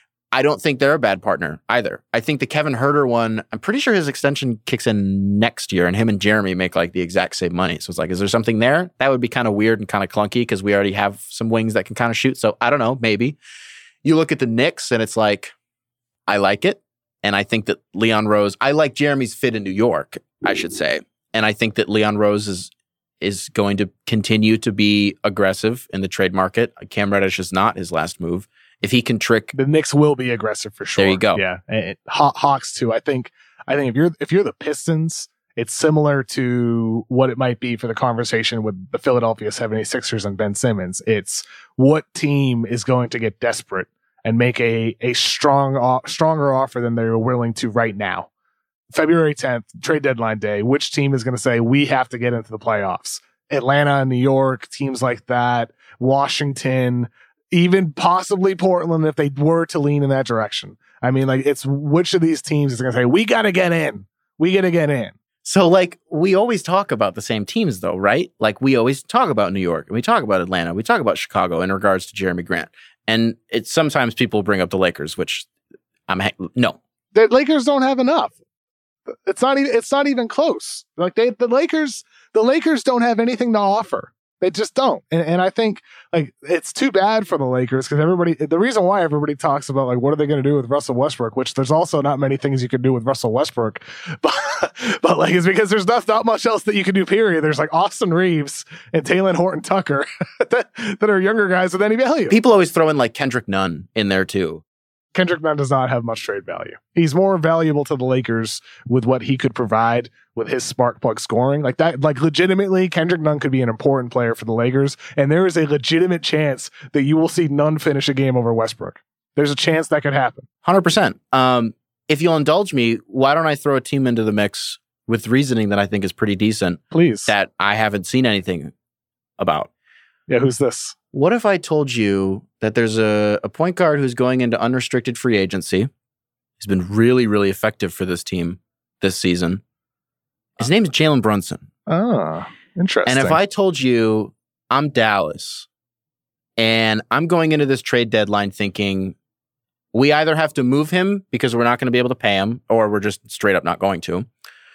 I don't think they're a bad partner either. I think the Kevin Huerter one, I'm pretty sure his extension kicks in next year and him and Jerami make like the exact same money. So it's like, is there something there? That would be kind of weird and kind of clunky because we already have some wings that can kind of shoot. So I don't know, maybe. You look at the Knicks and it's like, I like it. And I think that Leon Rose, I like Jeremy's fit in New York, I should say. And I think that Leon Rose is is going to continue to be aggressive in the trade market. Cam Reddish is not his last move. If he can trick, the Knicks will be aggressive for sure. There you go. Yeah, and Haw- Hawks too. I think. I think if you're if you're the Pistons, it's similar to what it might be for the conversation with the Philadelphia seventy-sixers and Ben Simmons. It's what team is going to get desperate and make a a strong stronger offer than they're willing to right now. February tenth, trade deadline day. Which team is going to say we have to get into the playoffs? Atlanta, New York, teams like that. Washington. Even possibly Portland if they were to lean in that direction. I mean, like, it's which of these teams is going to say, we got to get in. We got to get in. So, like, we always talk about the same teams, though, right? Like, we always talk about New York, and we talk about Atlanta, we talk about Chicago in regards to Jerami Grant. And it's sometimes people bring up the Lakers, which I'm, ha- no. The Lakers don't have enough. It's not even, it's not even close. Like, they, the Lakers, the Lakers don't have anything to offer. They just don't. And, and I think like it's too bad for the Lakers because everybody, the reason why everybody talks about like, what are they going to do with Russell Westbrook, which there's also not many things you can do with Russell Westbrook, but, but like, it's because there's not, not much else that you can do, period. There's like Austin Reeves and Talen Horton-Tucker that, that are younger guys with any value. People always throw in like Kendrick Nunn in there too. Kendrick Nunn does not have much trade value. He's more valuable to the Lakers with what he could provide with his spark plug scoring. Like that, like legitimately, Kendrick Nunn could be an important player for the Lakers. And there is a legitimate chance that you will see Nunn finish a game over Westbrook. There's a chance that could happen. one hundred percent. Um, if you'll indulge me, why don't I throw a team into the mix with reasoning that I think is pretty decent? Please. That I haven't seen anything about. Yeah, who's this? What if I told you that there's a, a point guard who's going into unrestricted free agency? He's been really, really effective for this team this season. His name's Jalen Brunson. Oh, interesting. And if I told you I'm Dallas and I'm going into this trade deadline thinking we either have to move him because we're not going to be able to pay him or we're just straight up not going to,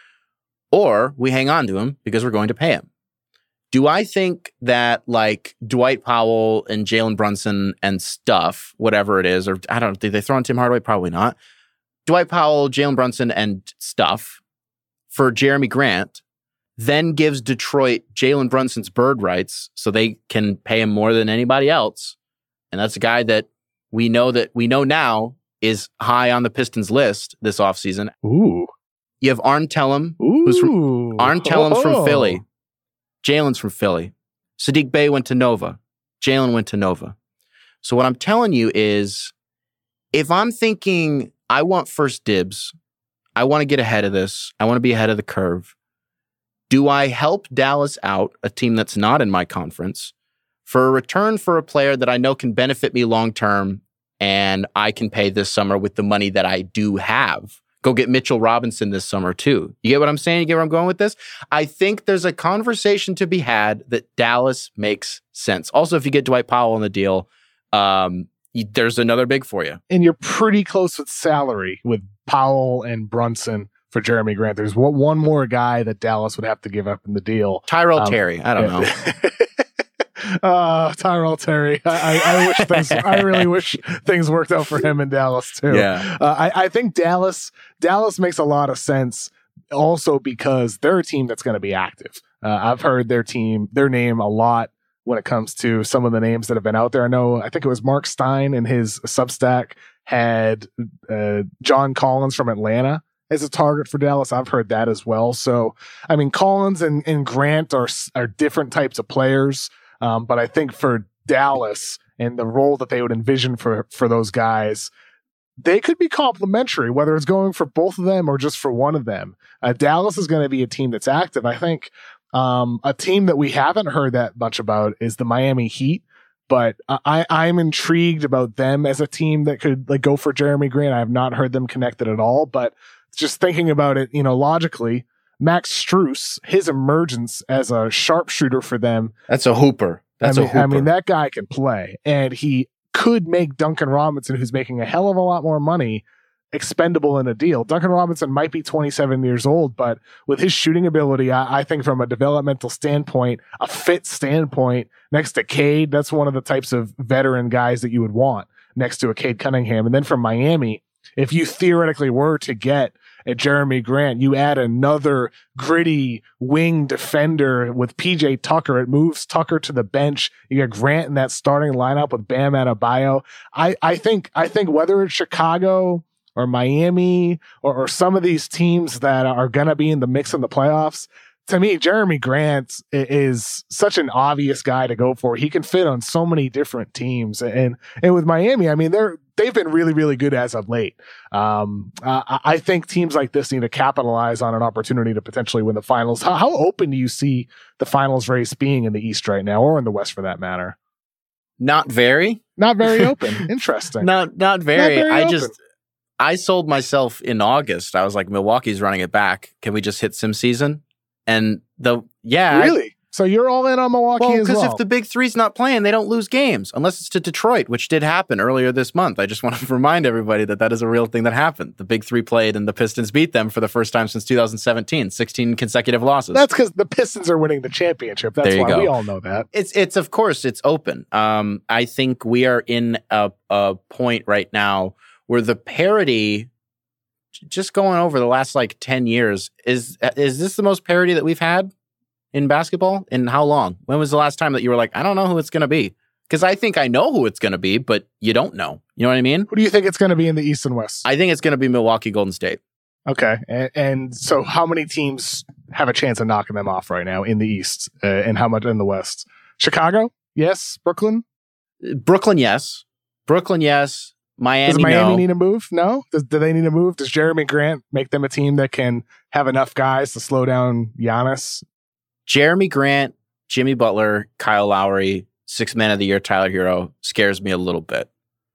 or we hang on to him because we're going to pay him. Do I think that like Dwight Powell and Jalen Brunson and stuff, whatever it is, or I don't know, did they throw in Tim Hardaway? Probably not. Dwight Powell, Jalen Brunson and stuff for Jeremy Grant then gives Detroit Jalen Brunson's bird rights so they can pay him more than anybody else. And that's a guy that we know that we know now is high on the Pistons list this offseason. Ooh. You have Arn Tellem, Ooh. who's from, Arn Tellem's oh. from Philly. Jalen's from Philly. Sadiq Bey went to Nova. Jalen went to Nova. So what I'm telling you is, if I'm thinking I want first dibs, I want to get ahead of this, I want to be ahead of the curve, do I help Dallas out, a team that's not in my conference, for a return for a player that I know can benefit me long-term and I can pay this summer with the money that I do have? Go get Mitchell Robinson this summer, too. You get what I'm saying? You get where I'm going with this? I think there's a conversation to be had that Dallas makes sense. Also, if you get Dwight Powell on the deal, um, you, there's another big for you. And you're pretty close with salary with Powell and Brunson for Jeremy Grant. There's one, one more guy that Dallas would have to give up in the deal. Tyrell um, Terry. I don't know. Uh, Tyrell Terry. I, I, I wish things. I really wish things worked out for him in Dallas too. Yeah. Uh, I, I think Dallas. Dallas makes a lot of sense. Also because they're a team that's going to be active. Uh, I've heard their team, their name a lot when it comes to some of the names that have been out there. I know. I think it was Mark Stein in his Substack had uh, John Collins from Atlanta as a target for Dallas. I've heard that as well. So I mean, Collins and, and Grant are are different types of players. Um, but I think for Dallas and the role that they would envision for, for those guys, they could be complementary, whether it's going for both of them or just for one of them. Uh, Dallas is going to be a team that's active. I think um, a team that we haven't heard that much about is the Miami Heat, but I, I'm intrigued about them as a team that could like go for Jeremy Grant. I have not heard them connected at all, but just thinking about it, you know, logically, Max Strus, his emergence as a sharpshooter for them. That's a hooper. That's I mean, a hooper. I mean, that guy can play, and he could make Duncan Robinson, who's making a hell of a lot more money, expendable in a deal. Duncan Robinson might be twenty-seven years old, but with his shooting ability, I, I think from a developmental standpoint, a fit standpoint, next to Cade, that's one of the types of veteran guys that you would want next to a Cade Cunningham. And then from Miami, if you theoretically were to get at Jeremy Grant, you add another gritty wing defender with P J Tucker. It moves Tucker to the bench. You got Grant in that starting lineup with Bam Adebayo. I, I think I think whether it's Chicago or Miami or, or some of these teams that are going to be in the mix in the playoffs, to me, Jeremy Grant is such an obvious guy to go for. He can fit on so many different teams. And and with Miami, I mean, they're they've been really, really good as of late. Um, uh, I think teams like this need to capitalize on an opportunity to potentially win the finals. How, how open do you see the finals race being in the East right now, or in the West for that matter? Not very. Not very open. Interesting. Not not very. Not very I open. just I sold myself in August. I was like, Milwaukee's running it back. Can we just hit sim season? And the yeah, Really? So you're all in on Milwaukee well, as well. Because if the big three's not playing, they don't lose games unless it's to Detroit, which did happen earlier this month. I just want to remind everybody that that is a real thing that happened. The big three played and the Pistons beat them for the first time since two thousand seventeen, sixteen consecutive losses. That's because the Pistons are winning the championship. That's why go. we all know that. It's, it's of course, it's open. Um, I think we are in a, a point right now where the parity, just going over the last like ten years, is is this the most parity that we've had in basketball? In how long? When was the last time that you were like, I don't know who it's going to be? Because I think I know who it's going to be, but you don't know. You know what I mean? Who do you think it's going to be in the East and West? I think it's going to be Milwaukee, Golden State. Okay. And, and so how many teams have a chance of knocking them off right now in the East uh, and how much in the West? Chicago? Yes. Brooklyn? Brooklyn, yes. Brooklyn, yes. Miami, Does Miami no. need a move? No? Does, do they need a move? Does Jeremy Grant make them a team that can have enough guys to slow down Giannis? Jeremy Grant, Jimmy Butler, Kyle Lowry, six man of the year, Tyler Hero scares me a little bit.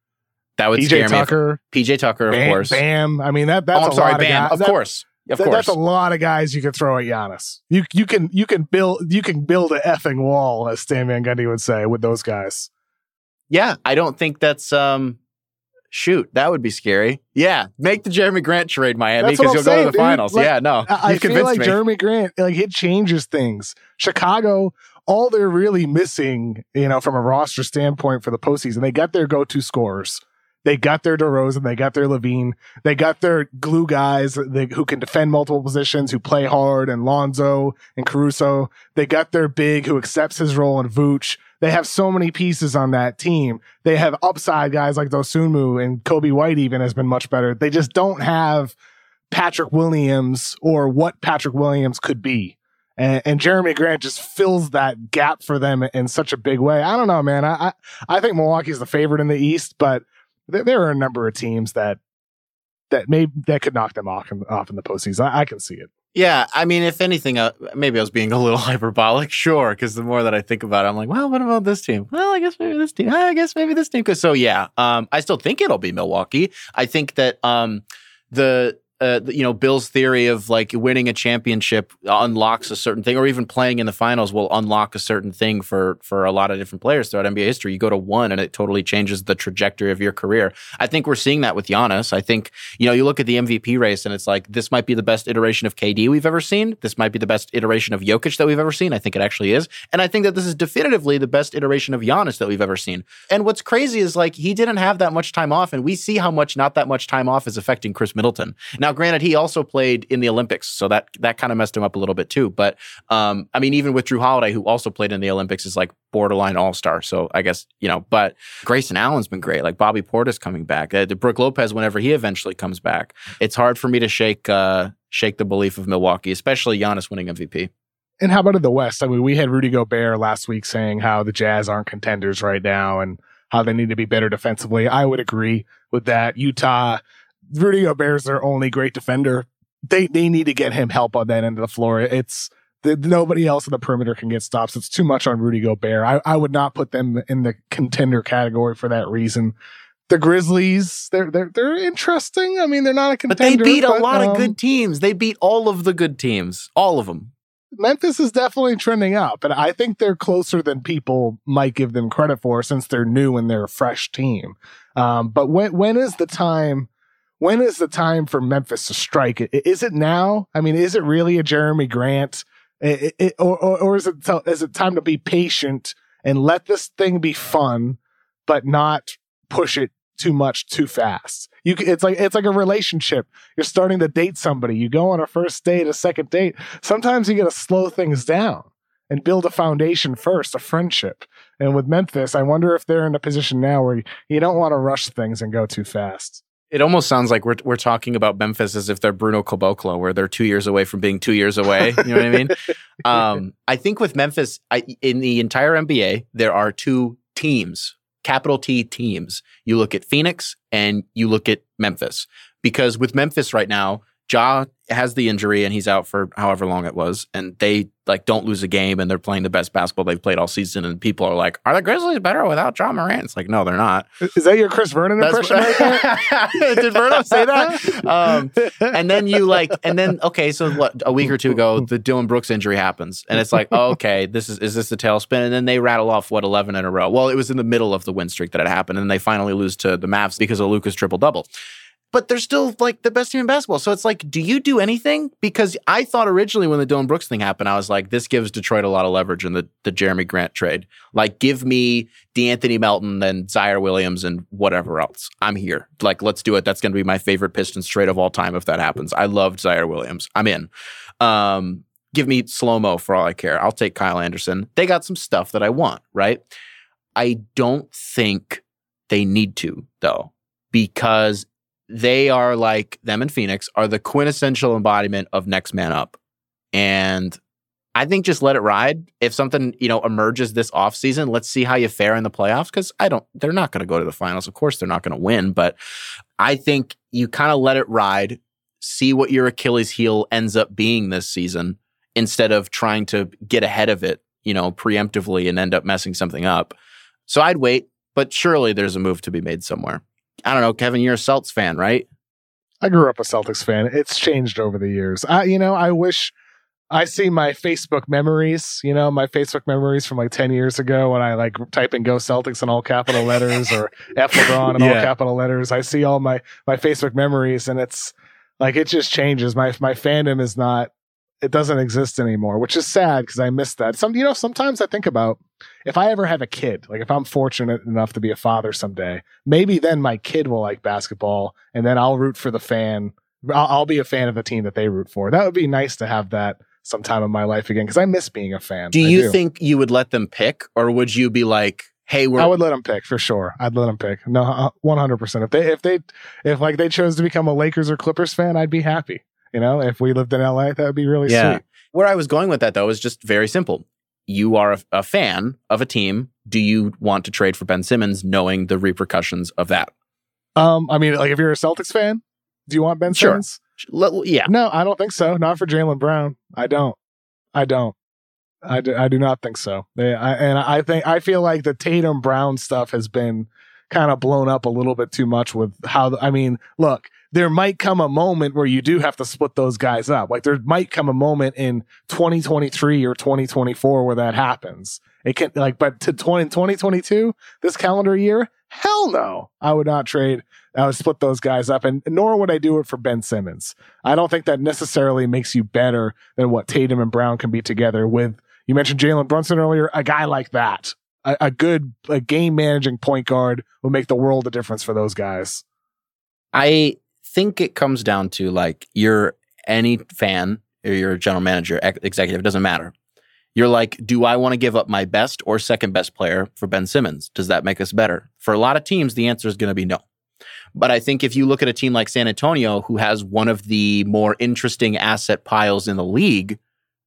That would P J scare Tucker, me. P J Tucker, of Bam, course. Bam. I mean, that that's oh, I'm a sorry, lot Bam. of guys. Of that, course. Of that, course. That's a lot of guys you could throw at Giannis. You you can you can build you can build an effing wall, as Stan Van Gundy would say, with those guys. Yeah, I don't think that's um shoot, that would be scary. Yeah, make the Jeremy Grant trade, Miami, because you'll saying, go to the dude. finals. Like, yeah, no, I, I feel like me. Jeremy Grant, like it changes things. Chicago, all they're really missing, you know, from a roster standpoint for the postseason, they got their go-to scorers. They got their DeRozan, they got their Levine, they got their glue guys they, who can defend multiple positions, who play hard, and Lonzo and Caruso. They got their big who accepts his role in Vooch. They have so many pieces on that team. They have upside guys like Dosunmu, and Kobe White even has been much better. They just don't have Patrick Williams or what Patrick Williams could be. And, and Jeremy Grant just fills that gap for them in such a big way. I don't know, man. I I, I think Milwaukee's the favorite in the East, but there, there are a number of teams that that may that could knock them off in, off in the postseason. I, I can see it. Yeah, I mean, if anything, uh, maybe I was being a little hyperbolic, sure, because the more that I think about it, I'm like, well, what about this team? Well, I guess maybe this team. I guess maybe this team. Cause so, yeah, um, I still think it'll be Milwaukee. I think that um, the, uh, the, you know, Bill's theory of like winning a championship unlocks a certain thing, or even playing in the finals will unlock a certain thing for for a lot of different players throughout N B A history. You go to one and it totally changes the trajectory of your career. I think we're seeing that with Giannis. I think, you know, you look at the M V P race and it's like, this might be the best iteration of K D we've ever seen. This might be the best iteration of Jokic that we've ever seen. I think it actually is. And I think that this is definitively the best iteration of Giannis that we've ever seen. And what's crazy is like, he didn't have that much time off, and we see how much not that much time off is affecting Chris Middleton. Now, granted, he also played in the Olympics, so that that kind of messed him up a little bit too. But um, I mean, even with Drew Holiday, who also played in the Olympics, is like borderline all-star. So I guess, you know, but Grayson Allen's been great. Like Bobby Portis coming back. Uh, Brook Lopez, whenever he eventually comes back. It's hard for me to shake uh, shake the belief of Milwaukee, especially Giannis winning M V P. And how about in the West? I mean, we had Rudy Gobert last week saying how the Jazz aren't contenders right now and how they need to be better defensively. I would agree with that. Utah, Rudy Gobert's their only great defender. They they need to get him help on that end of the floor. It's the, nobody else on the perimeter can get stops. It's too much on Rudy Gobert. I, I would not put them in the contender category for that reason. The Grizzlies, they're they're they're interesting. I mean, they're not a contender. But they beat a but, lot um, of good teams. They beat all of the good teams. All of them. Memphis is definitely trending up, and I think they're closer than people might give them credit for since they're new and they're a fresh team. Um, but when when is the time? When is the time for Memphis to strike? Is it now? I mean, is it really a Jeremy Grant? It, it, or, or, or is it is it time to be patient and let this thing be fun, but not push it too much too fast? You, it's like it's like a relationship. You're starting to date somebody. You go on a first date, a second date. Sometimes you got to slow things down and build a foundation first, a friendship. And with Memphis, I wonder if they're in a position now where you, you don't want to rush things and go too fast. It almost sounds like we're we're talking about Memphis as if they're Bruno Caboclo, where they're two years away from being two years away. You know what I mean? Um, I think with Memphis, I, in the entire N B A, there are two teams, capital T teams. You look at Phoenix and you look at Memphis. Because with Memphis right now, Ja has the injury and he's out for however long it was, and they like don't lose a game and they're playing the best basketball they've played all season, and people are like, are the Grizzlies better without Ja Morant? It's like, no, they're not. Is that your Chris Vernon impression right there? Did Vernon say that? Um, and then you like, and then, okay, so what, a week or two ago, the Dillon Brooks injury happens, and it's like, oh, okay, this is, is this the tailspin? And then they rattle off, what, eleven in a row? Well, it was in the middle of the win streak that had happened, and they finally lose to the Mavs because of Luka's triple-double. But they're still like the best team in basketball. So it's like, do you do anything? Because I thought originally when the Dillon Brooks thing happened, I was like, this gives Detroit a lot of leverage in the, the Jeremy Grant trade. Like, give me DeAnthony Melton and Zaire Williams and whatever else. I'm here. Like, let's do it. That's going to be my favorite Pistons trade of all time if that happens. I loved Zaire Williams. I'm in. Um, give me slow-mo for all I care. I'll take Kyle Anderson. They got some stuff that I want, right? I don't think they need to, though, because they are like, them and Phoenix are the quintessential embodiment of next man up. And I think just let it ride. If something, you know, emerges this offseason, let's see how you fare in the playoffs. Because I don't, they're not going to go to the finals. Of course, they're not going to win. But I think you kind of let it ride, see what your Achilles heel ends up being this season, instead of trying to get ahead of it, you know, preemptively and end up messing something up. So I'd wait, but surely there's a move to be made somewhere. I don't know, Kevin, you're a Celtics fan, right? I grew up a Celtics fan. It's changed over the years. I, you know, I wish I see my Facebook memories, you know, my Facebook memories from like ten years ago when I like type in Go Celtics in all capital letters or F LeBron in yeah. all capital letters. I see all my, my Facebook memories, and it's like, it just changes. My, my fandom is not, it doesn't exist anymore, which is sad because I miss that. Some, you know, sometimes I think about if I ever have a kid, like if I'm fortunate enough to be a father someday, maybe then my kid will like basketball, and then I'll root for the fan. I'll, I'll be a fan of the team that they root for. That would be nice to have that sometime in my life again, because I miss being a fan. Do you do. think you would let them pick, or would you be like, hey, we're... I would let them pick for sure. I'd let them pick. No, one hundred percent. If they, if they, if like they chose to become a Lakers or Clippers fan, I'd be happy. You know, if we lived in L A, that would be really yeah. sweet. Where I was going with that, though, is just very simple. You are a, a fan of a team. Do you want to trade for Ben Simmons knowing the repercussions of that? Um, I mean, like if you're a Celtics fan, do you want Ben sure. Simmons? L- yeah. No, I don't think so. Not for Jaylen Brown. I don't. I don't. I do, I do not think so. They, I, and I think I feel like the Tatum Brown stuff has been kind of blown up a little bit too much with how, the, I mean, look, there might come a moment where you do have to split those guys up. Like there might come a moment in twenty twenty-three or twenty twenty-four where that happens. It can like, but to twenty twenty-two, this calendar year, hell no. I would not trade. I would split those guys up, and nor would I do it for Ben Simmons. I don't think that necessarily makes you better than what Tatum and Brown can be together with. You mentioned Jalen Brunson earlier, a guy like that. A, a good a game managing point guard will make the world of difference for those guys. I think it comes down to like you're any fan or you're a general manager, ex- executive, it doesn't matter. You're like, do I want to give up my best or second best player for Ben Simmons? Does that make us better? For a lot of teams, the answer is going to be no. But I think if you look at a team like San Antonio, who has one of the more interesting asset piles in the league,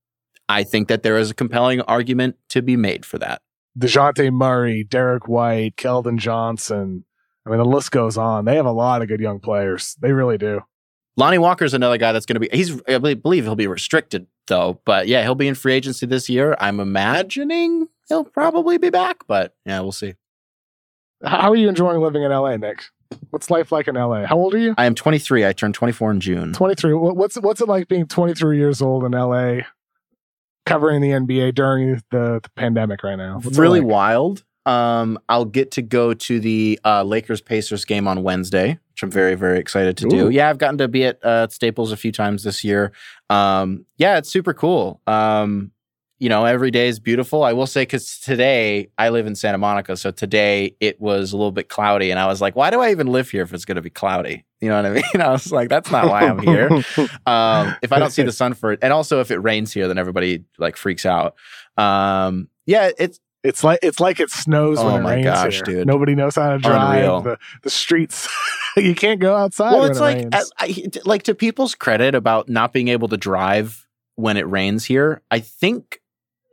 I think that there is a compelling argument to be made for that. DeJounte Murray, Derek White, Keldon Johnson. I mean, the list goes on. They have a lot of good young players. They really do. Lonnie Walker's another guy that's going to be, he's, I believe he'll be restricted though, but yeah, he'll be in free agency this year. I'm imagining he'll probably be back, but yeah, we'll see. How are you enjoying living in L A, Nick? What's life like in L A? How old are you? I am twenty-three. I turned twenty-four in June. twenty-three. What's, what's it like being twenty-three years old in L A, covering the N B A during the, the pandemic right now? What's really like? wild. Um, I'll get to go to the uh, Lakers-Pacers game on Wednesday, which I'm very, very excited to Ooh. do. Yeah, I've gotten to be at uh, Staples a few times this year. Um, yeah, it's super cool. Um, you know, every day is beautiful. I will say, because today, I live in Santa Monica, so today it was a little bit cloudy, and I was like, why do I even live here if it's going to be cloudy? You know what I mean? I was like, that's not why I'm here. um, if I don't see the sun for it, and also if it rains here, then everybody like freaks out. Um, yeah, it's It's like it's like it snows oh when it my rains gosh, here. Dude. Nobody knows how to drive the, the streets. You can't go outside. Well, when it's it like rains. I, like to people's credit about not being able to drive when it rains here. I think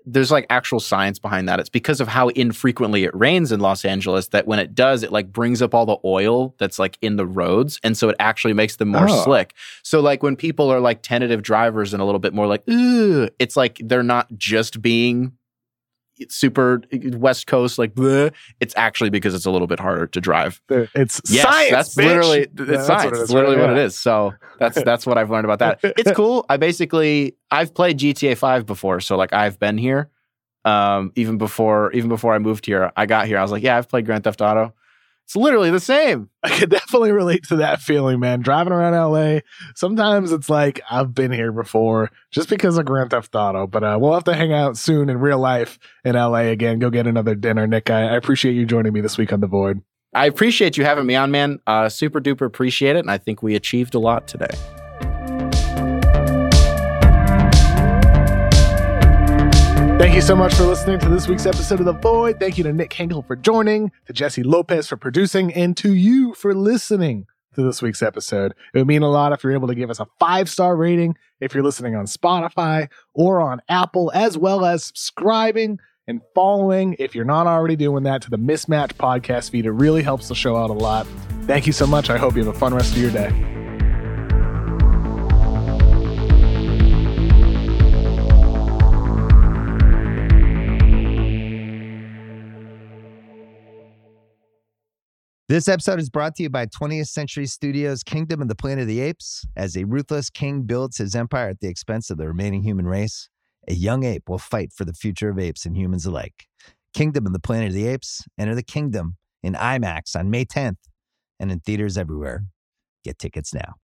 there's like actual science behind that. It's because of how infrequently it rains in Los Angeles that when it does, it like brings up all the oil that's like in the roads. And so it actually makes them more Oh. slick. So like when people are like tentative drivers and a little bit more like, ugh, it's like they're not just being super West Coast, like, bleh. It's actually because it's a little bit harder to drive. It's Yes, science. that's bitch. literally it's Yeah, that's science. what it It's is, literally right? what Yeah. it is. So that's that's what I've learned about that. It's cool. I basically I've played G T A five before, so like I've been here. Um, even before even before I moved here, I got here. I was like, yeah, I've played Grand Theft Auto. It's literally the same. I could definitely relate to that feeling, man. Driving around L A, sometimes it's like I've been here before just because of Grand Theft Auto. But uh, we'll have to hang out soon in real life in L A again. Go get another dinner, Nick. I, I appreciate you joining me this week on The Void. I appreciate you having me on, man. Uh, super duper appreciate it, and I think we achieved a lot today. Thank you so much for listening to this week's episode of The Void. Thank you to Nick Hinkle for joining, to Jesse Lopez for producing, and to you for listening to this week's episode. It would mean a lot if you're able to give us a five-star rating if you're listening on Spotify or on Apple, as well as subscribing and following, if you're not already doing that, to the Mismatch podcast feed. It really helps the show out a lot. Thank you so much. I hope you have a fun rest of your day. This episode is brought to you by twentieth Century Studios' Kingdom of the Planet of the Apes. As a ruthless king builds his empire at the expense of the remaining human race, a young ape will fight for the future of apes and humans alike. Kingdom of the Planet of the Apes. Enter the kingdom in IMAX on May tenth and in theaters everywhere. Get tickets now.